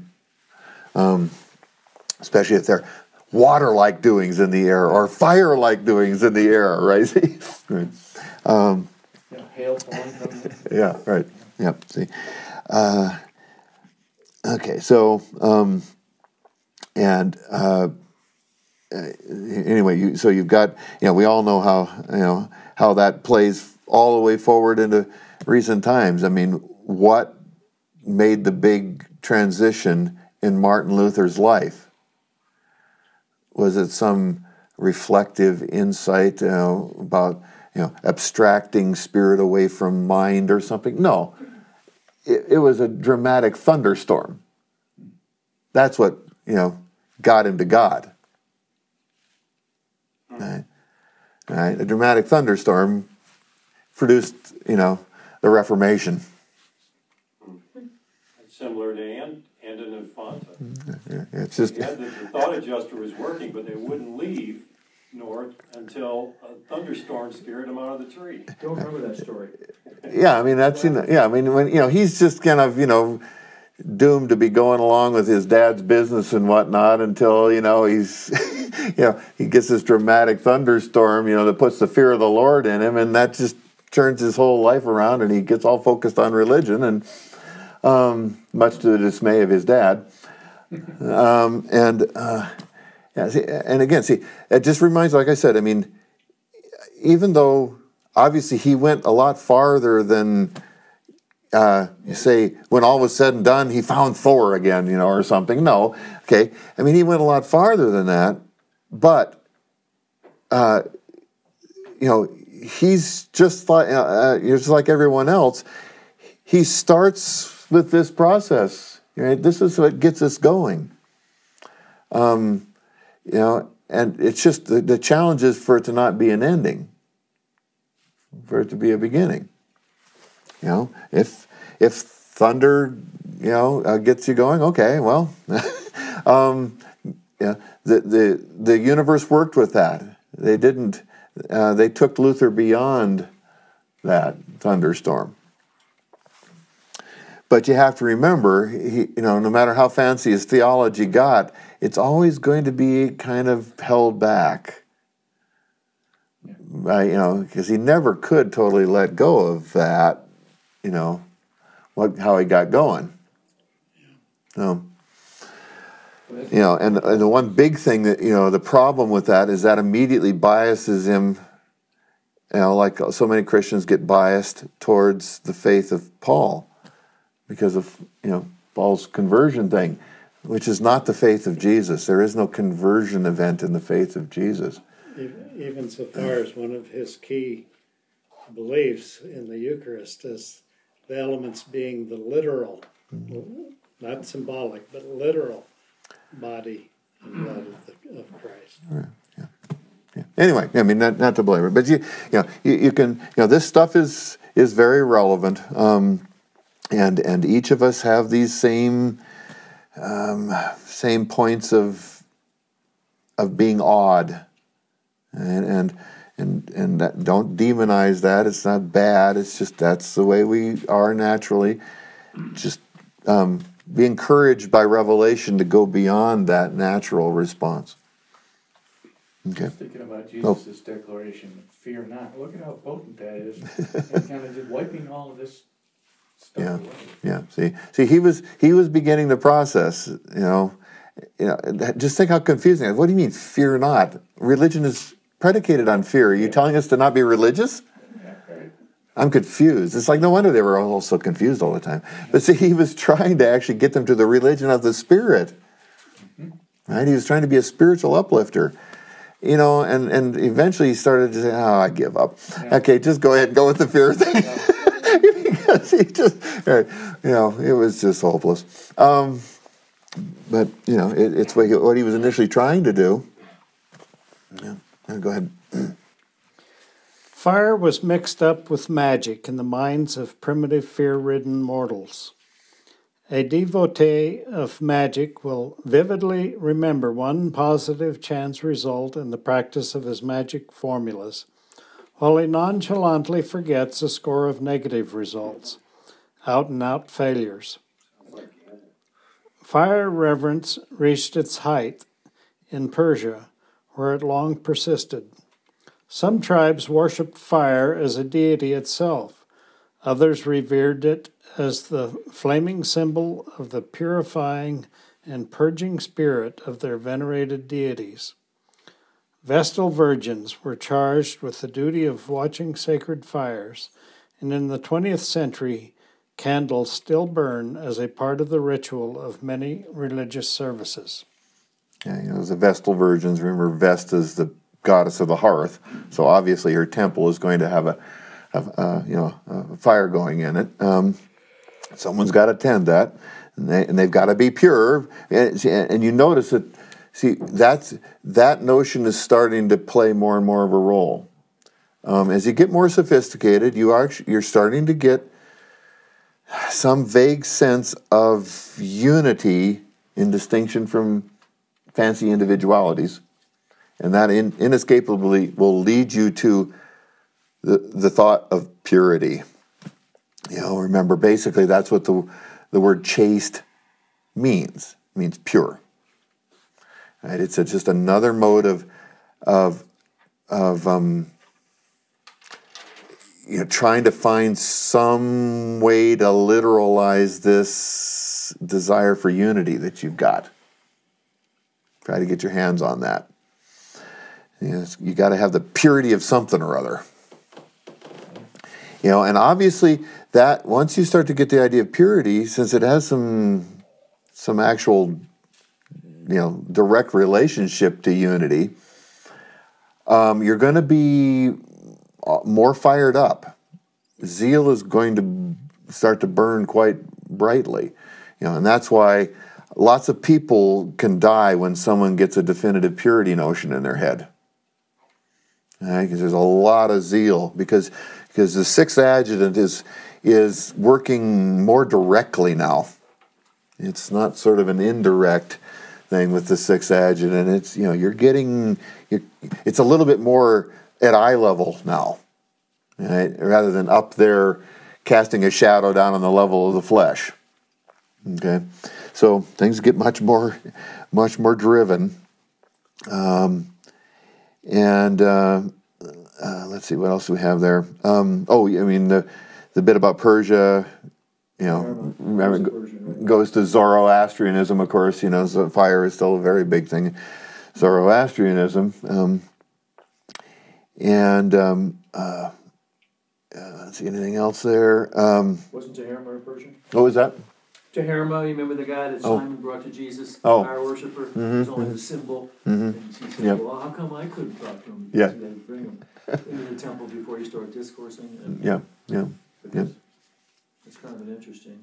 Especially if they're water-like doings in the air or fire-like doings in the air, right? Right. Hail falling from the... Yeah, right. Yeah, see. Okay, so, anyway, so you've got, we all know how that plays all the way forward into recent times. I mean, what made the big transition in Martin Luther's life? Was it some reflective insight about abstracting spirit away from mind or something? No, it was a dramatic thunderstorm. That's what got him to God. Right? A dramatic thunderstorm produced the Reformation. Similar to Andon and Fonta. It's just the thought adjuster was working, but they wouldn't leave north until a thunderstorm scared them out of the tree. Don't remember that story. Yeah, I mean when he's just kind of doomed to be going along with his dad's business and whatnot until he's he gets this dramatic thunderstorm that puts the fear of the Lord in him, and that just turns his whole life around, and he gets all focused on religion and. Much to the dismay of his dad. And again, it just reminds, like I said, even though obviously he went a lot farther than, say, when all was said and done, he found Thor again, or something. No, okay. He went a lot farther than that, but, he's just like everyone else. He starts with this process, right? This is what gets us going. And it's just the challenge is for it to not be an ending, for it to be a beginning. If thunder, gets you going, okay, well, the universe worked with that. They didn't. They took Luther beyond that thunderstorm. But you have to remember, no matter how fancy his theology got, it's always going to be kind of held back. Because he never could totally let go of that, how he got going. Well, And the one big thing that, the problem with that is that immediately biases him, like so many Christians get biased towards the faith of Paul because of, Paul's conversion thing, which is not the faith of Jesus. There is no conversion event in the faith of Jesus. Even so far as one of his key beliefs in the Eucharist is the elements being the literal, not symbolic, but literal body and blood of Christ. Right. Yeah. Anyway, not to belabor, but you can, this stuff is very relevant, and each of us have these same points of being odd, and that, don't demonize that. It's not bad. It's just that's the way we are naturally. Just be encouraged by revelation to go beyond that natural response. Okay. Thinking about Jesus' declaration, "Fear not." Look at how potent that is, and kind of just wiping all of this stuff away. Yeah. See, he was beginning the process. Just think how confusing it is. What do you mean, fear not? Religion is predicated on fear. Are you telling us to not be religious? Yeah, right. I'm confused. It's like no wonder they were all so confused all the time. But see, he was trying to actually get them to the religion of the Spirit. Right? He was trying to be a spiritual uplifter. And eventually he started to say, "Oh, I give up. Yeah. Okay, just go ahead and go with the fear thing." Because he just, it was just hopeless. But, it's what he was initially trying to do. Yeah, go ahead. Fire was mixed up with magic in the minds of primitive fear-ridden mortals. A devotee of magic will vividly remember one positive chance result in the practice of his magic formulas, while he nonchalantly forgets a score of negative results, out-and-out failures. Fire reverence reached its height in Persia, where it long persisted. Some tribes worshipped fire as a deity itself. Others revered it as the flaming symbol of the purifying and purging spirit of their venerated deities. Vestal virgins were charged with the duty of watching sacred fires, and in the 20th century, candles still burn as a part of the ritual of many religious services. Yeah, the Vestal virgins. Remember, Vesta is the goddess of the hearth, so obviously her temple is going to have a fire going in it. Someone's got to tend that, and they've got to be pure. And you notice that. See, that notion is starting to play more and more of a role. As you get more sophisticated, you're starting to get some vague sense of unity in distinction from fancy individualities, and that inescapably will lead you to the thought of purity. Remember, basically that's what the word chaste means. It means pure. Right? It's just another mode of trying to find some way to literalize this desire for unity that you've got. Try to get your hands on that. You got to have the purity of something or other. And obviously that once you start to get the idea of purity, since it has some actual direct relationship to unity, you're going to be more fired up. Zeal is going to start to burn quite brightly, and that's why lots of people can die when someone gets a definitive purity notion in their head. Right? Because there's a lot of zeal, because the sixth adjutant is working more directly now. It's not sort of an indirect thing with the sixth adjutant. It's it's a little bit more at eye level now, right? Rather than up there casting a shadow down on the level of the flesh. Okay, so things get much more driven. Let's see what else we have there. The bit about Persia, goes to Zoroastrianism, of course. So fire is still a very big thing. Zoroastrianism, let's see, anything else there? Wasn't Tehillim a Persian? What was that? Tehillim, you remember the guy that Simon brought to Jesus, fire worshiper? It was only the symbol. And he said, well, how come I couldn't talk to him? Because they would bring him into the temple before you start discoursing. And it's kind of an interesting.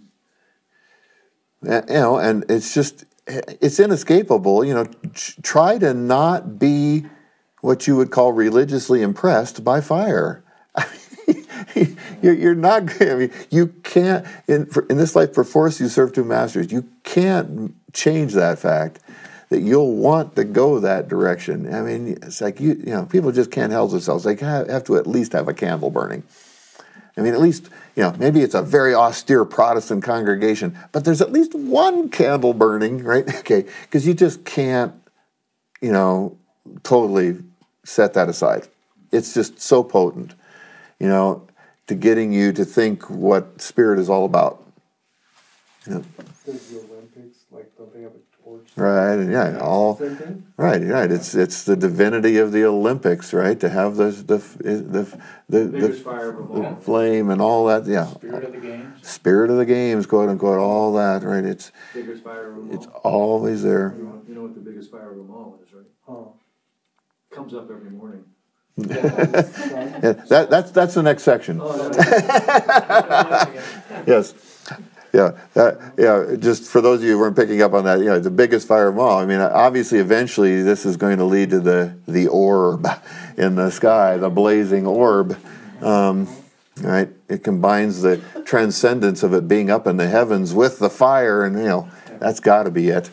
And it's inescapable. Try to not be what you would call religiously impressed by fire. You're not. You can't. In this life, perforce you serve two masters. You can't change that fact that you'll want to go that direction. It's like people just can't help themselves. They have to at least have a candle burning. At least maybe it's a very austere Protestant congregation, but there's at least one candle burning, right? Okay, because you just can't, totally set that aside. It's just so potent, to getting you to think what spirit is all about. Does the Olympics, don't they have a torch? Right, right. It's the divinity of the Olympics, right? To have the fire of them all. Flame and all that, Spirit of the games. Spirit of the games, quote unquote, all that, right? It's biggest fire of them all. It's always there. You know what the biggest fire of them all is, right? Comes up every morning. That's the next section. Yes. Just for those of you who weren't picking up on that, the biggest fire of all. Obviously, eventually, this is going to lead to the orb in the sky, the blazing orb. Right? It combines the transcendence of it being up in the heavens with the fire, and that's got to be it.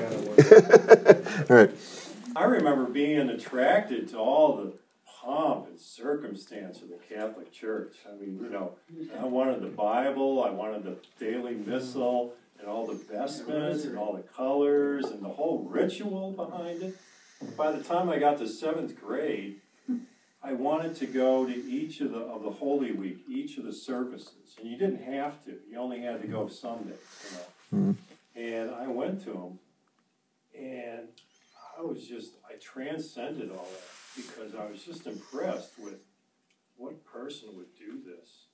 Right. I remember being attracted to all the pomp and circumstance of the Catholic Church. I wanted the Bible, I wanted the daily missal, and all the vestments, and all the colors, and the whole ritual behind it. By the time I got to 7th grade, I wanted to go to each of the Holy Week, each of the services, and you didn't have to. You only had to go Sunday, And I went to them, and I transcended all that because I was just impressed with what person would do this.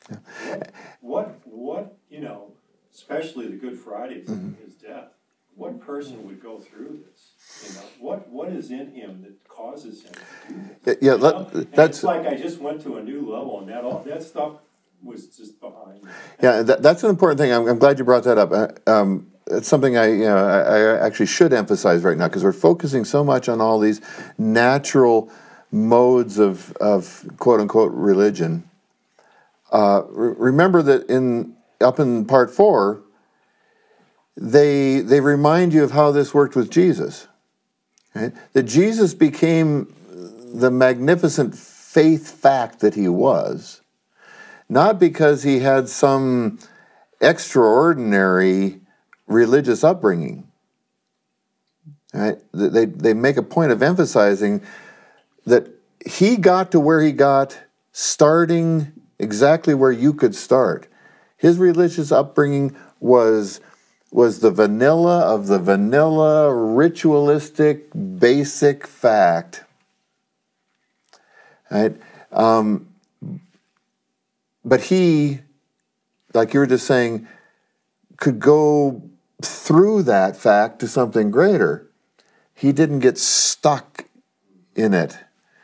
What especially the Good Friday thing, his death. What person would go through this? What is in him that causes him to do this? It's like I just went to a new level, and that stuff was just behind me. Yeah, that's an important thing. I'm glad you brought that up. It's something I actually should emphasize right now, because we're focusing so much on all these natural modes of quote unquote religion. Remember that up in part 4, they remind you of how this worked with Jesus. Right? That Jesus became the magnificent faith fact that he was, not because he had some extraordinary religious upbringing. Right? They make a point of emphasizing that he got to where he got, starting exactly where you could start. His religious upbringing was the vanilla of the vanilla, ritualistic, basic fact. Right? But he, like you were just saying, could go through that fact to something greater. He didn't get stuck in it.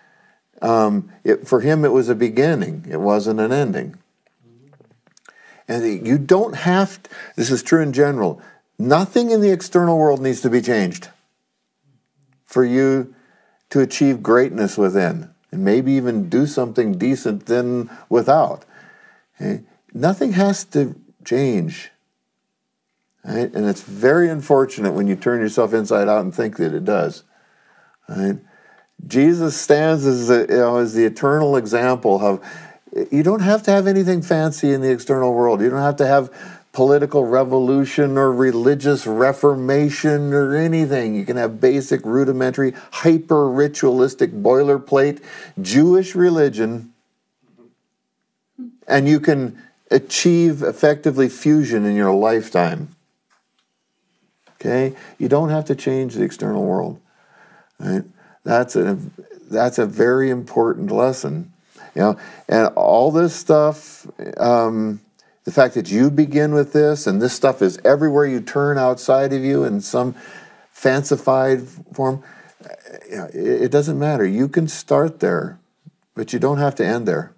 For him, it was a beginning. It wasn't an ending. And you don't have to, this is true in general, nothing in the external world needs to be changed for you to achieve greatness within, and maybe even do something decent then without. Okay? Nothing has to change. Right? And it's very unfortunate when you turn yourself inside out and think that it does. Right? Jesus stands as the eternal example of, you don't have to have anything fancy in the external world. You don't have to have political revolution or religious reformation or anything. You can have basic, rudimentary, hyper-ritualistic, boilerplate Jewish religion, and you can achieve effectively fusion in your lifetime. Okay? You don't have to change the external world. Right? That's a very important lesson. You know, and all this stuff, the fact that you begin with this, and this stuff is everywhere you turn outside of you in some fancified form, you know, it doesn't matter. You can start there, but you don't have to end there.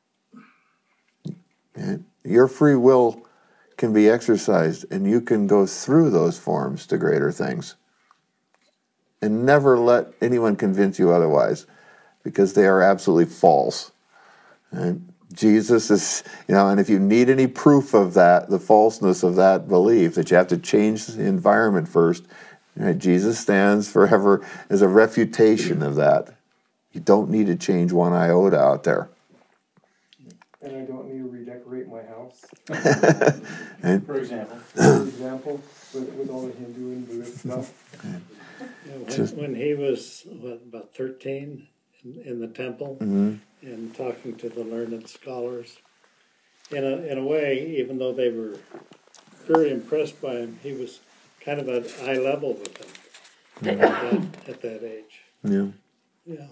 Okay? Your free will can be exercised, and you can go through those forms to greater things. And never let anyone convince you otherwise, because they are absolutely false. And Jesus is, you know, and if you need any proof of that, the falseness of that belief, that you have to change the environment first, right, Jesus stands forever as a refutation of that. You don't need to change one iota out there. And I don't need to redecorate my house. And, For example. For example, with all the Hindu and Buddhist stuff. When he was, about 13 in the temple, mm-hmm. and talking to the learned scholars, in a way, even though they were very impressed by him, he was kind of at eye level with them at that age. Yeah. Yeah.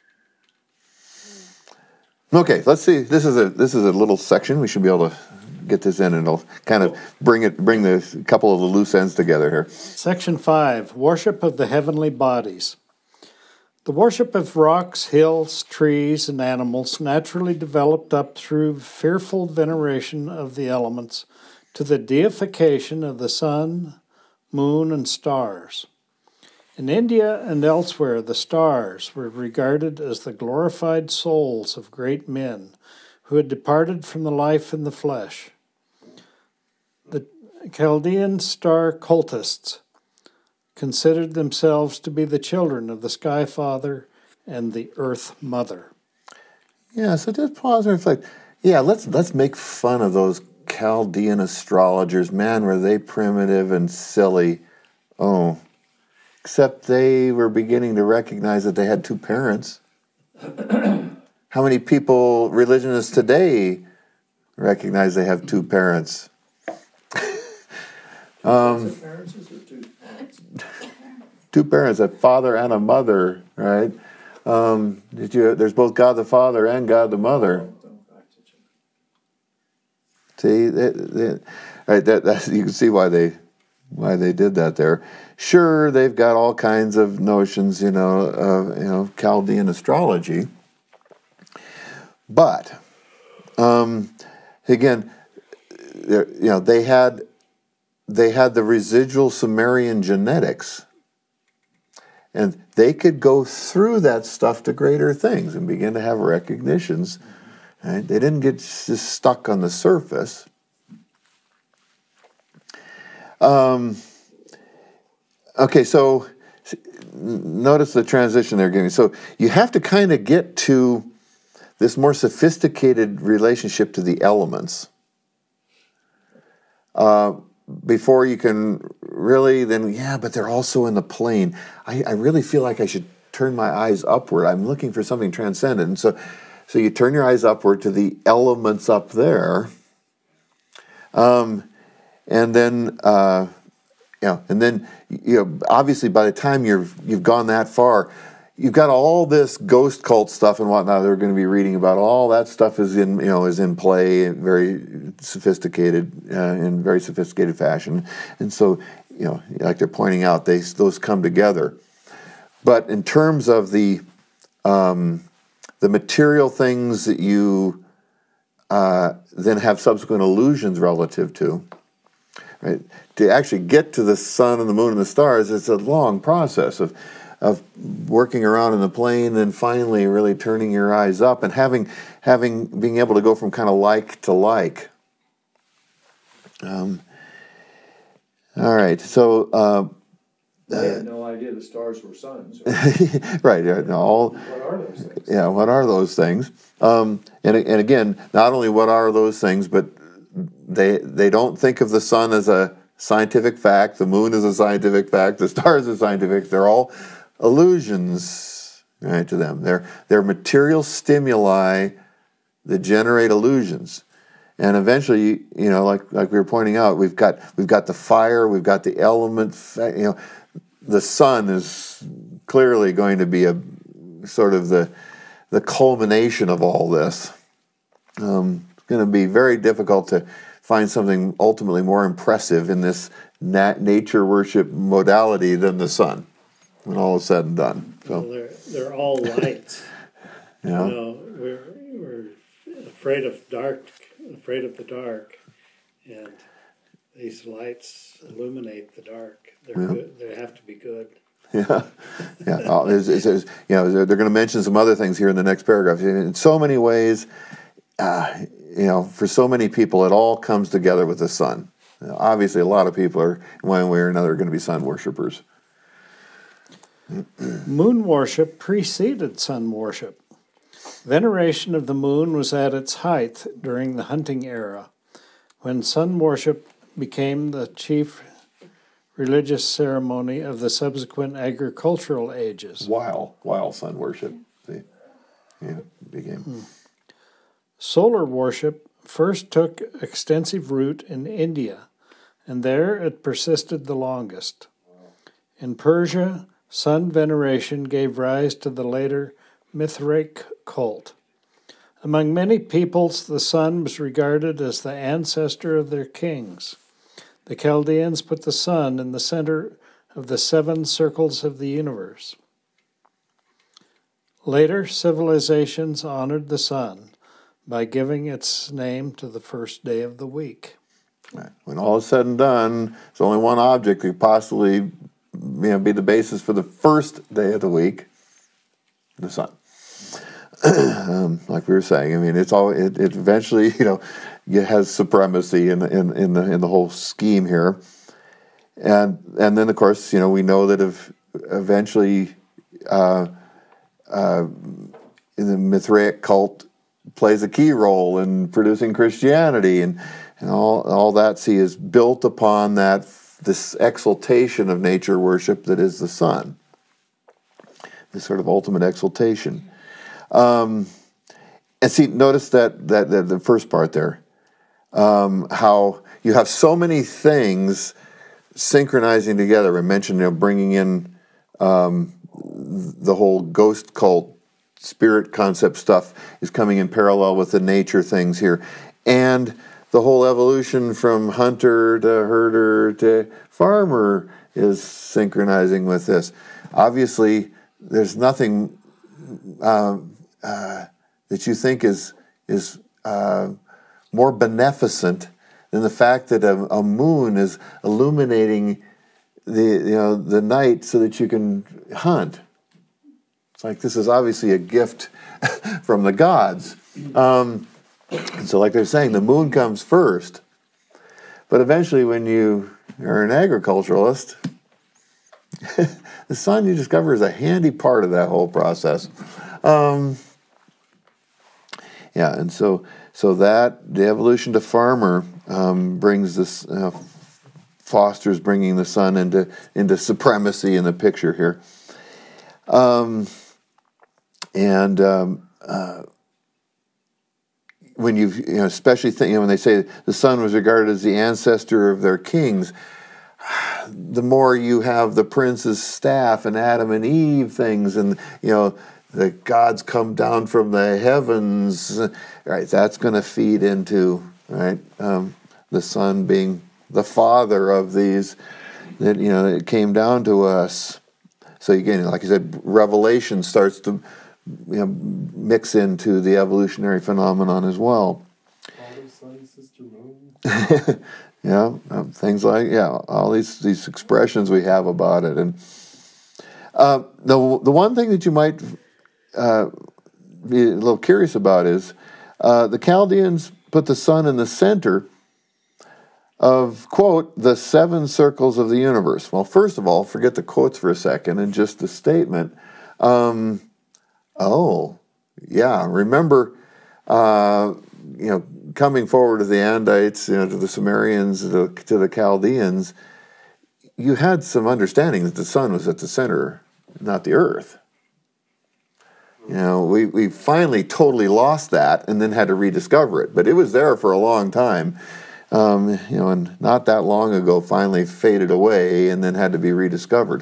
Okay, let's see. This is a little section. We should be able to get this in, and it'll kind of bring the couple of the loose ends together here. Section 5, worship of the heavenly bodies. The worship of rocks, hills, trees, and animals naturally developed up through fearful veneration of the elements to the deification of the sun, moon, and stars. In India and elsewhere, the stars were regarded as the glorified souls of great men who had departed from the life in the flesh. The Chaldean star cultists considered themselves to be the children of the Sky Father and the Earth Mother. Yeah, so just pause and reflect. Yeah, let's make fun of those Chaldean astrologers. Man, were they primitive and silly. Oh, except they were beginning to recognize that they had two parents. How many people, religionists today, recognize they have two parents? Two parents, a father and a mother, right? There's both God the Father and God the Mother. See, right? That you can see why they did that there. Sure, they've got all kinds of notions, of Chaldean astrology, but again, they had the residual Sumerian genetics, and they could go through that stuff to greater things and begin to have recognitions. Right? They didn't get just stuck on the surface. Okay, so notice the transition they're giving. So you have to kind of get to this more sophisticated relationship to the elements before you can really but they're also in the plane. I really feel like I should turn my eyes upward. I'm looking for something transcendent. And so you turn your eyes upward to the elements up there. And then obviously by the time you've gone that far, you've got all this ghost cult stuff and whatnot they're going to be reading about. All that stuff is in play, very sophisticated, in very sophisticated fashion. And so, like they're pointing out, those come together. But in terms of the material things that you then have subsequent illusions relative to, right? To actually get to the sun and the moon and the stars, it's a long process of working around in the plane and finally really turning your eyes up and being able to go from kind of like to like. All right, so I had no idea the stars were suns. Right. What are those things? Yeah, what are those things? And again, not only what are those things, but they don't think of the sun as a scientific fact, the moon is a scientific fact, the stars are scientific. They're all illusions, right, to them. They're material stimuli that generate illusions. And eventually, like we were pointing out, we've got the fire, we've got the element. The sun is clearly going to be a sort of the culmination of all this. It's going to be very difficult to find something ultimately more impressive in this nature worship modality than the sun, when all is said and done. So well, they're all lights. yeah. We're afraid of the dark, and these lights illuminate the dark. They're good. They have to be good. Yeah, yeah. They're going to mention some other things here in the next paragraph. In so many ways, for so many people, it all comes together with the sun. Obviously, a lot of people are, in one way or another, going to be sun worshipers. Moon worship preceded sun worship. Veneration of the moon was at its height during the hunting era, when sun worship became the chief religious ceremony of the subsequent agricultural ages. While sun worship became. Solar worship first took extensive root in India, and there it persisted the longest. In Persia, sun veneration gave rise to the later Mithraic cult. Among many peoples, the sun was regarded as the ancestor of their kings. The Chaldeans put the sun in the center of the 7 circles of the universe. Later civilizations honored the sun by giving its name to the first day of the week. When all is said and done, there's only one object that could possibly be the basis for the first day of the week: the sun. Like we were saying, I mean, it eventually, it has supremacy in the whole scheme here, and then of course, we know that eventually, the Mithraic cult plays a key role in producing Christianity, and all that is built upon this exaltation of nature worship that is the sun, this sort of ultimate exaltation. And see, notice that the first part there, how you have so many things synchronizing together. I mentioned, bringing in the whole ghost cult spirit concept stuff is coming in parallel with the nature things here, and the whole evolution from hunter to herder to farmer is synchronizing with this. Obviously, there's nothing that you think is more beneficent than the fact that a moon is illuminating the night so that you can hunt. It's like this is obviously a gift from the gods. And so, like they're saying, the moon comes first, but eventually, when you are an agriculturalist, the sun, you discover, is a handy part of that whole process. And so that the evolution to farmer brings this, fosters bringing the sun into supremacy in the picture here, when you especially think, when they say the sun was regarded as the ancestor of their kings, the more you have the prince's staff and Adam and Eve things, and the gods come down from the heavens, right? That's going to feed into, right, the sun being the father of these that it came down to us. So again, like you said, Revelation starts to mix into the evolutionary phenomenon as well. Father, Son, Sister, Moon. Things like all these expressions we have about it, and the one thing that you might be a little curious about is the Chaldeans put the sun in the center of, quote, the 7 circles of the universe. Well, first of all, forget the quotes for a second and just the statement. Remember, coming forward to the Andites, to the Sumerians, to the Chaldeans, you had some understanding that the sun was at the center, not the earth. You know, we finally totally lost that and then had to rediscover it. But it was there for a long time. You know, and not that long ago finally faded away and then had to be rediscovered.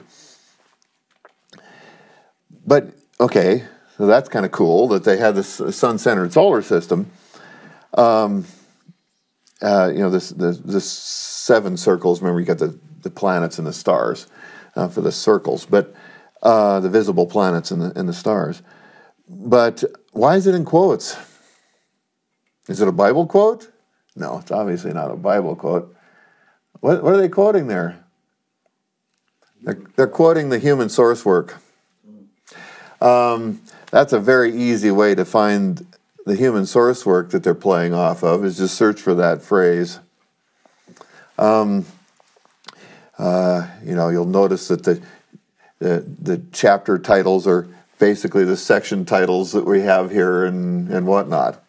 But, okay, so that's kind of cool that they had this sun-centered solar system. You know, this 7 circles. Remember, you got the planets and the stars for the circles, but the visible planets and the stars. But why is it in quotes? Is it a Bible quote? No, it's obviously not a Bible quote. What are they quoting there? They're quoting the human source work. That's a very easy way to find the human source work that they're playing off of, is just search for that phrase. You know, you'll notice that the chapter titles are basically the section titles that we have here and whatnot.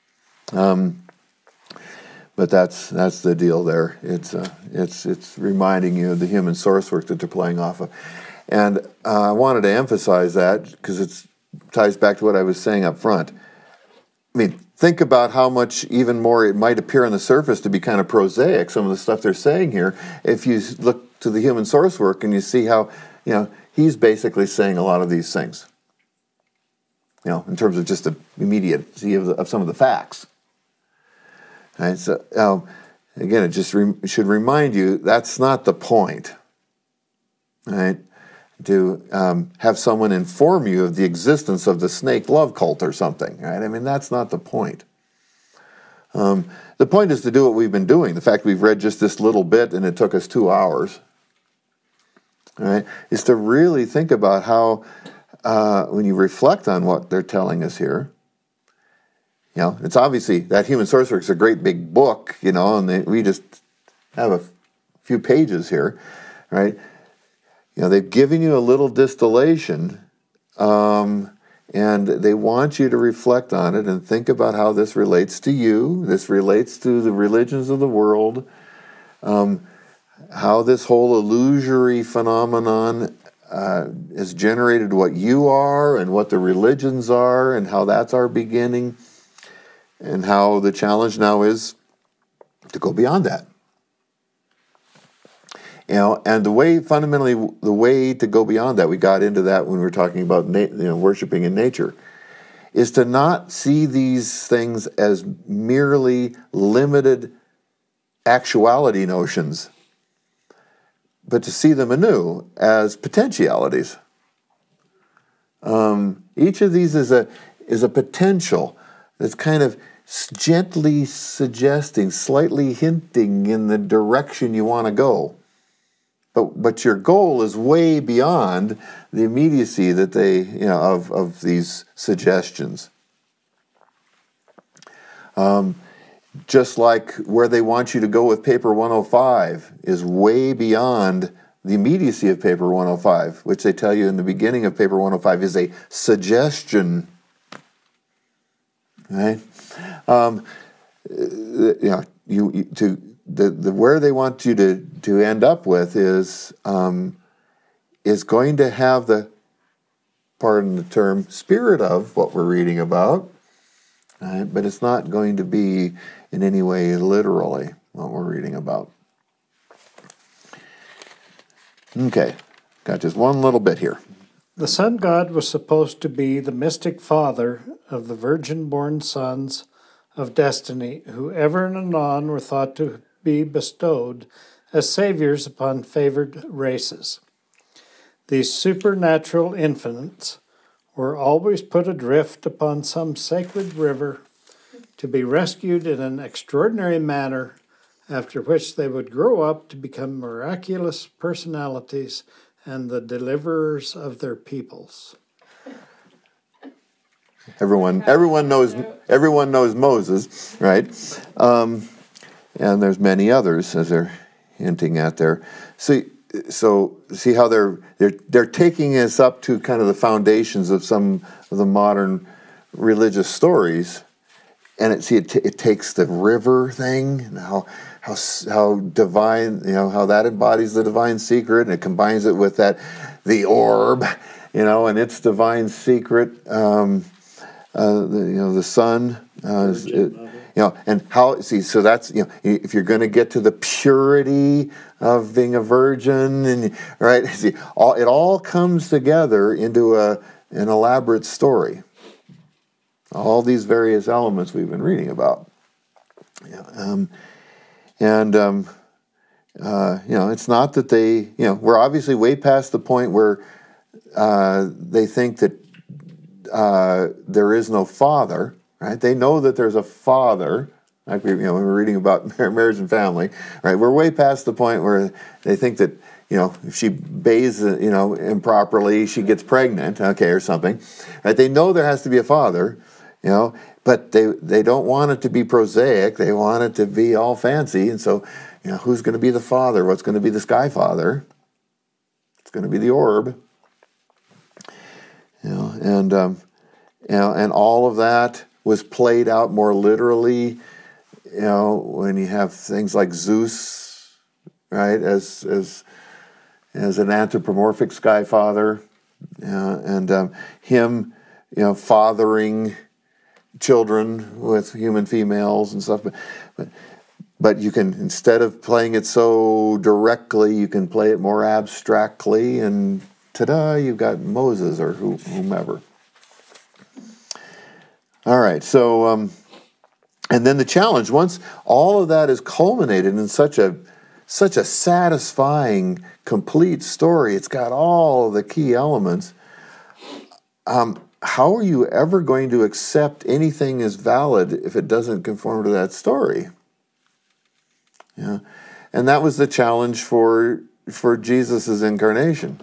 But that's the deal there. It's reminding you of the human source work that they're playing off of. And I wanted to emphasize that because it ties back to what I was saying up front. I mean, think about how much even more it might appear on the surface to be kind of prosaic, some of the stuff they're saying here, if you look to the human source work and you see how, you know, he's basically saying a lot of these things. You know, in terms of just the immediacy of some of the facts. Right? So, again, it just should remind you that's not the point. Right? To have someone inform you of the existence of the snake love cult or something. Right? I mean, that's not the point. The point is to do what we've been doing. The fact we've read just this little bit and it took us 2 hours. Right? Is to really think about how, when you reflect on what they're telling us here, you know, it's obviously that human source work is a great big book, you know, and we just have a few pages here, right? You know, they've given you a little distillation, and they want you to reflect on it and think about how this relates to you, this relates to the religions of the world, how this whole illusory phenomenon has generated what you are and what the religions are and how that's our beginning. And how the challenge now is to go beyond that. You know, and the way to go beyond that, we got into that when we were talking about worshiping in nature, is to not see these things as merely limited actuality notions, but to see them anew as potentialities. Each of these is a potential that's kind of gently suggesting, slightly hinting in the direction you want to go. But your goal is way beyond the immediacy that they, you know, of these suggestions. Just like where they want you to go with paper 105 is way beyond the immediacy of paper 105, which they tell you in the beginning of paper 105 is a suggestion. Right? You know, where they want you to end up with is going to have the, pardon the term, spirit of what we're reading about, right? But it's not going to be in any way literally what we're reading about. Okay, got just one little bit here. The sun god was supposed to be the mystic father of the virgin-born sons of destiny, who ever and anon were thought to be bestowed as saviors upon favored races. These supernatural infants were always put adrift upon some sacred river to be rescued in an extraordinary manner, after which they would grow up to become miraculous personalities and the deliverers of their peoples. Everyone knows Moses, right? And there's many others, as they're hinting at there. See how they're taking us up to kind of the foundations of some of the modern religious stories, and it takes the river thing and how divine, you know, how that embodies the divine secret, and it combines it with the orb, and its divine secret. The Son. And how? See, so that's if you're going to get to the purity of being a virgin, and right, see, it all comes together into an elaborate story. All these various elements we've been reading about. It's not that they, we're obviously way past the point where they think that there is no father, right? They know that there's a father, like when we're reading about marriage and family, right? We're way past the point where they think that, if she bathes, improperly, she gets pregnant, or something, right? They know there has to be a father, but they don't want it to be prosaic. They want it to be all fancy, and so, who's going to be the father? What's going to be the sky father? It's going to be the orb. And all of that was played out more literally, when you have things like Zeus, right, as an anthropomorphic sky father, and him, fathering children with human females and stuff, but you can, instead of playing it so directly, you can play it more abstractly, and ta-da, you've got Moses or whomever. All right, so, and then the challenge, once all of that is culminated in such a satisfying, complete story, it's got all of the key elements, how are you ever going to accept anything as valid if it doesn't conform to that story? And that was the challenge for Jesus' incarnation.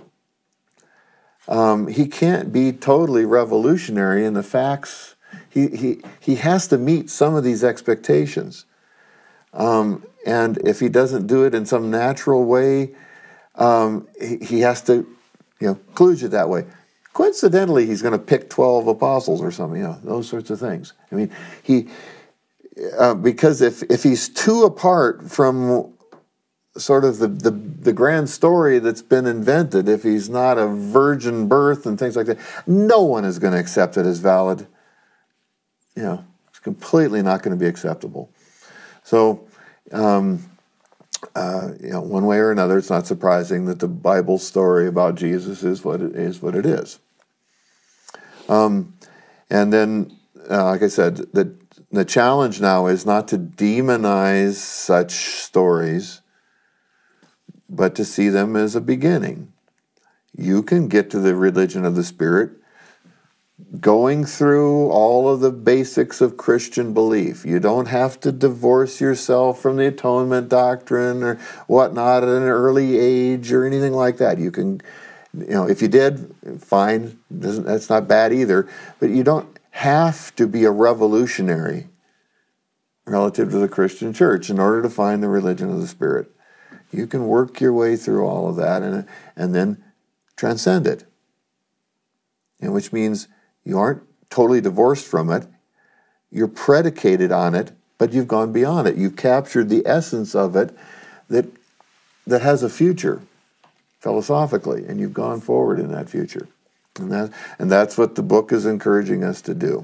He can't be totally revolutionary in the facts. He has to meet some of these expectations. And if he doesn't do it in some natural way, he has to, kludge it that way. Coincidentally, he's going to pick 12 apostles or something, those sorts of things. I mean, because if he's too apart from sort of the grand story that's been invented, if he's not a virgin birth and things like that, no one is going to accept it as valid. It's completely not going to be acceptable. So, one way or another, it's not surprising that the Bible story about Jesus is what it is. And then, like I said, the challenge now is not to demonize such stories, but to see them as a beginning. You can get to the religion of the Spirit going through all of the basics of Christian belief. You don't have to divorce yourself from the atonement doctrine or whatnot at an early age or anything like that. You can, if you did, fine. That's not bad either. But you don't have to be a revolutionary relative to the Christian church in order to find the religion of the Spirit. You can work your way through all of that and then transcend it. Which means you aren't totally divorced from it. You're predicated on it, but you've gone beyond it. You've captured the essence of it that has a future philosophically, and you've gone forward in that future. And that's what the book is encouraging us to do.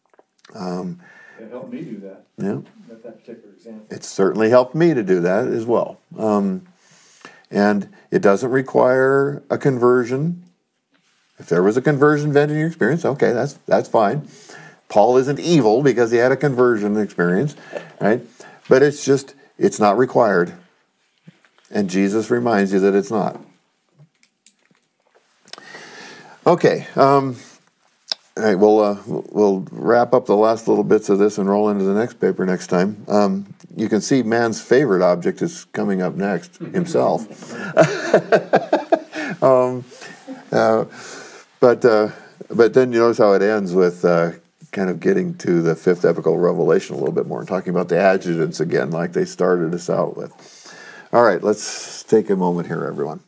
It helped me do that. Yeah. With that particular example. It's certainly helped me to do that as well. And it doesn't require a conversion. If there was a conversion event in your experience, okay, that's fine. Paul isn't evil because he had a conversion experience, right? But it's not required. And Jesus reminds you that it's not. Okay. All right, we'll wrap up the last little bits of this and roll into the next paper next time. You can see man's favorite object is coming up next, himself. But then you notice how it ends with kind of getting to the fifth epical revelation a little bit more and talking about the adjutants again, like they started us out with. All right, let's take a moment here, everyone.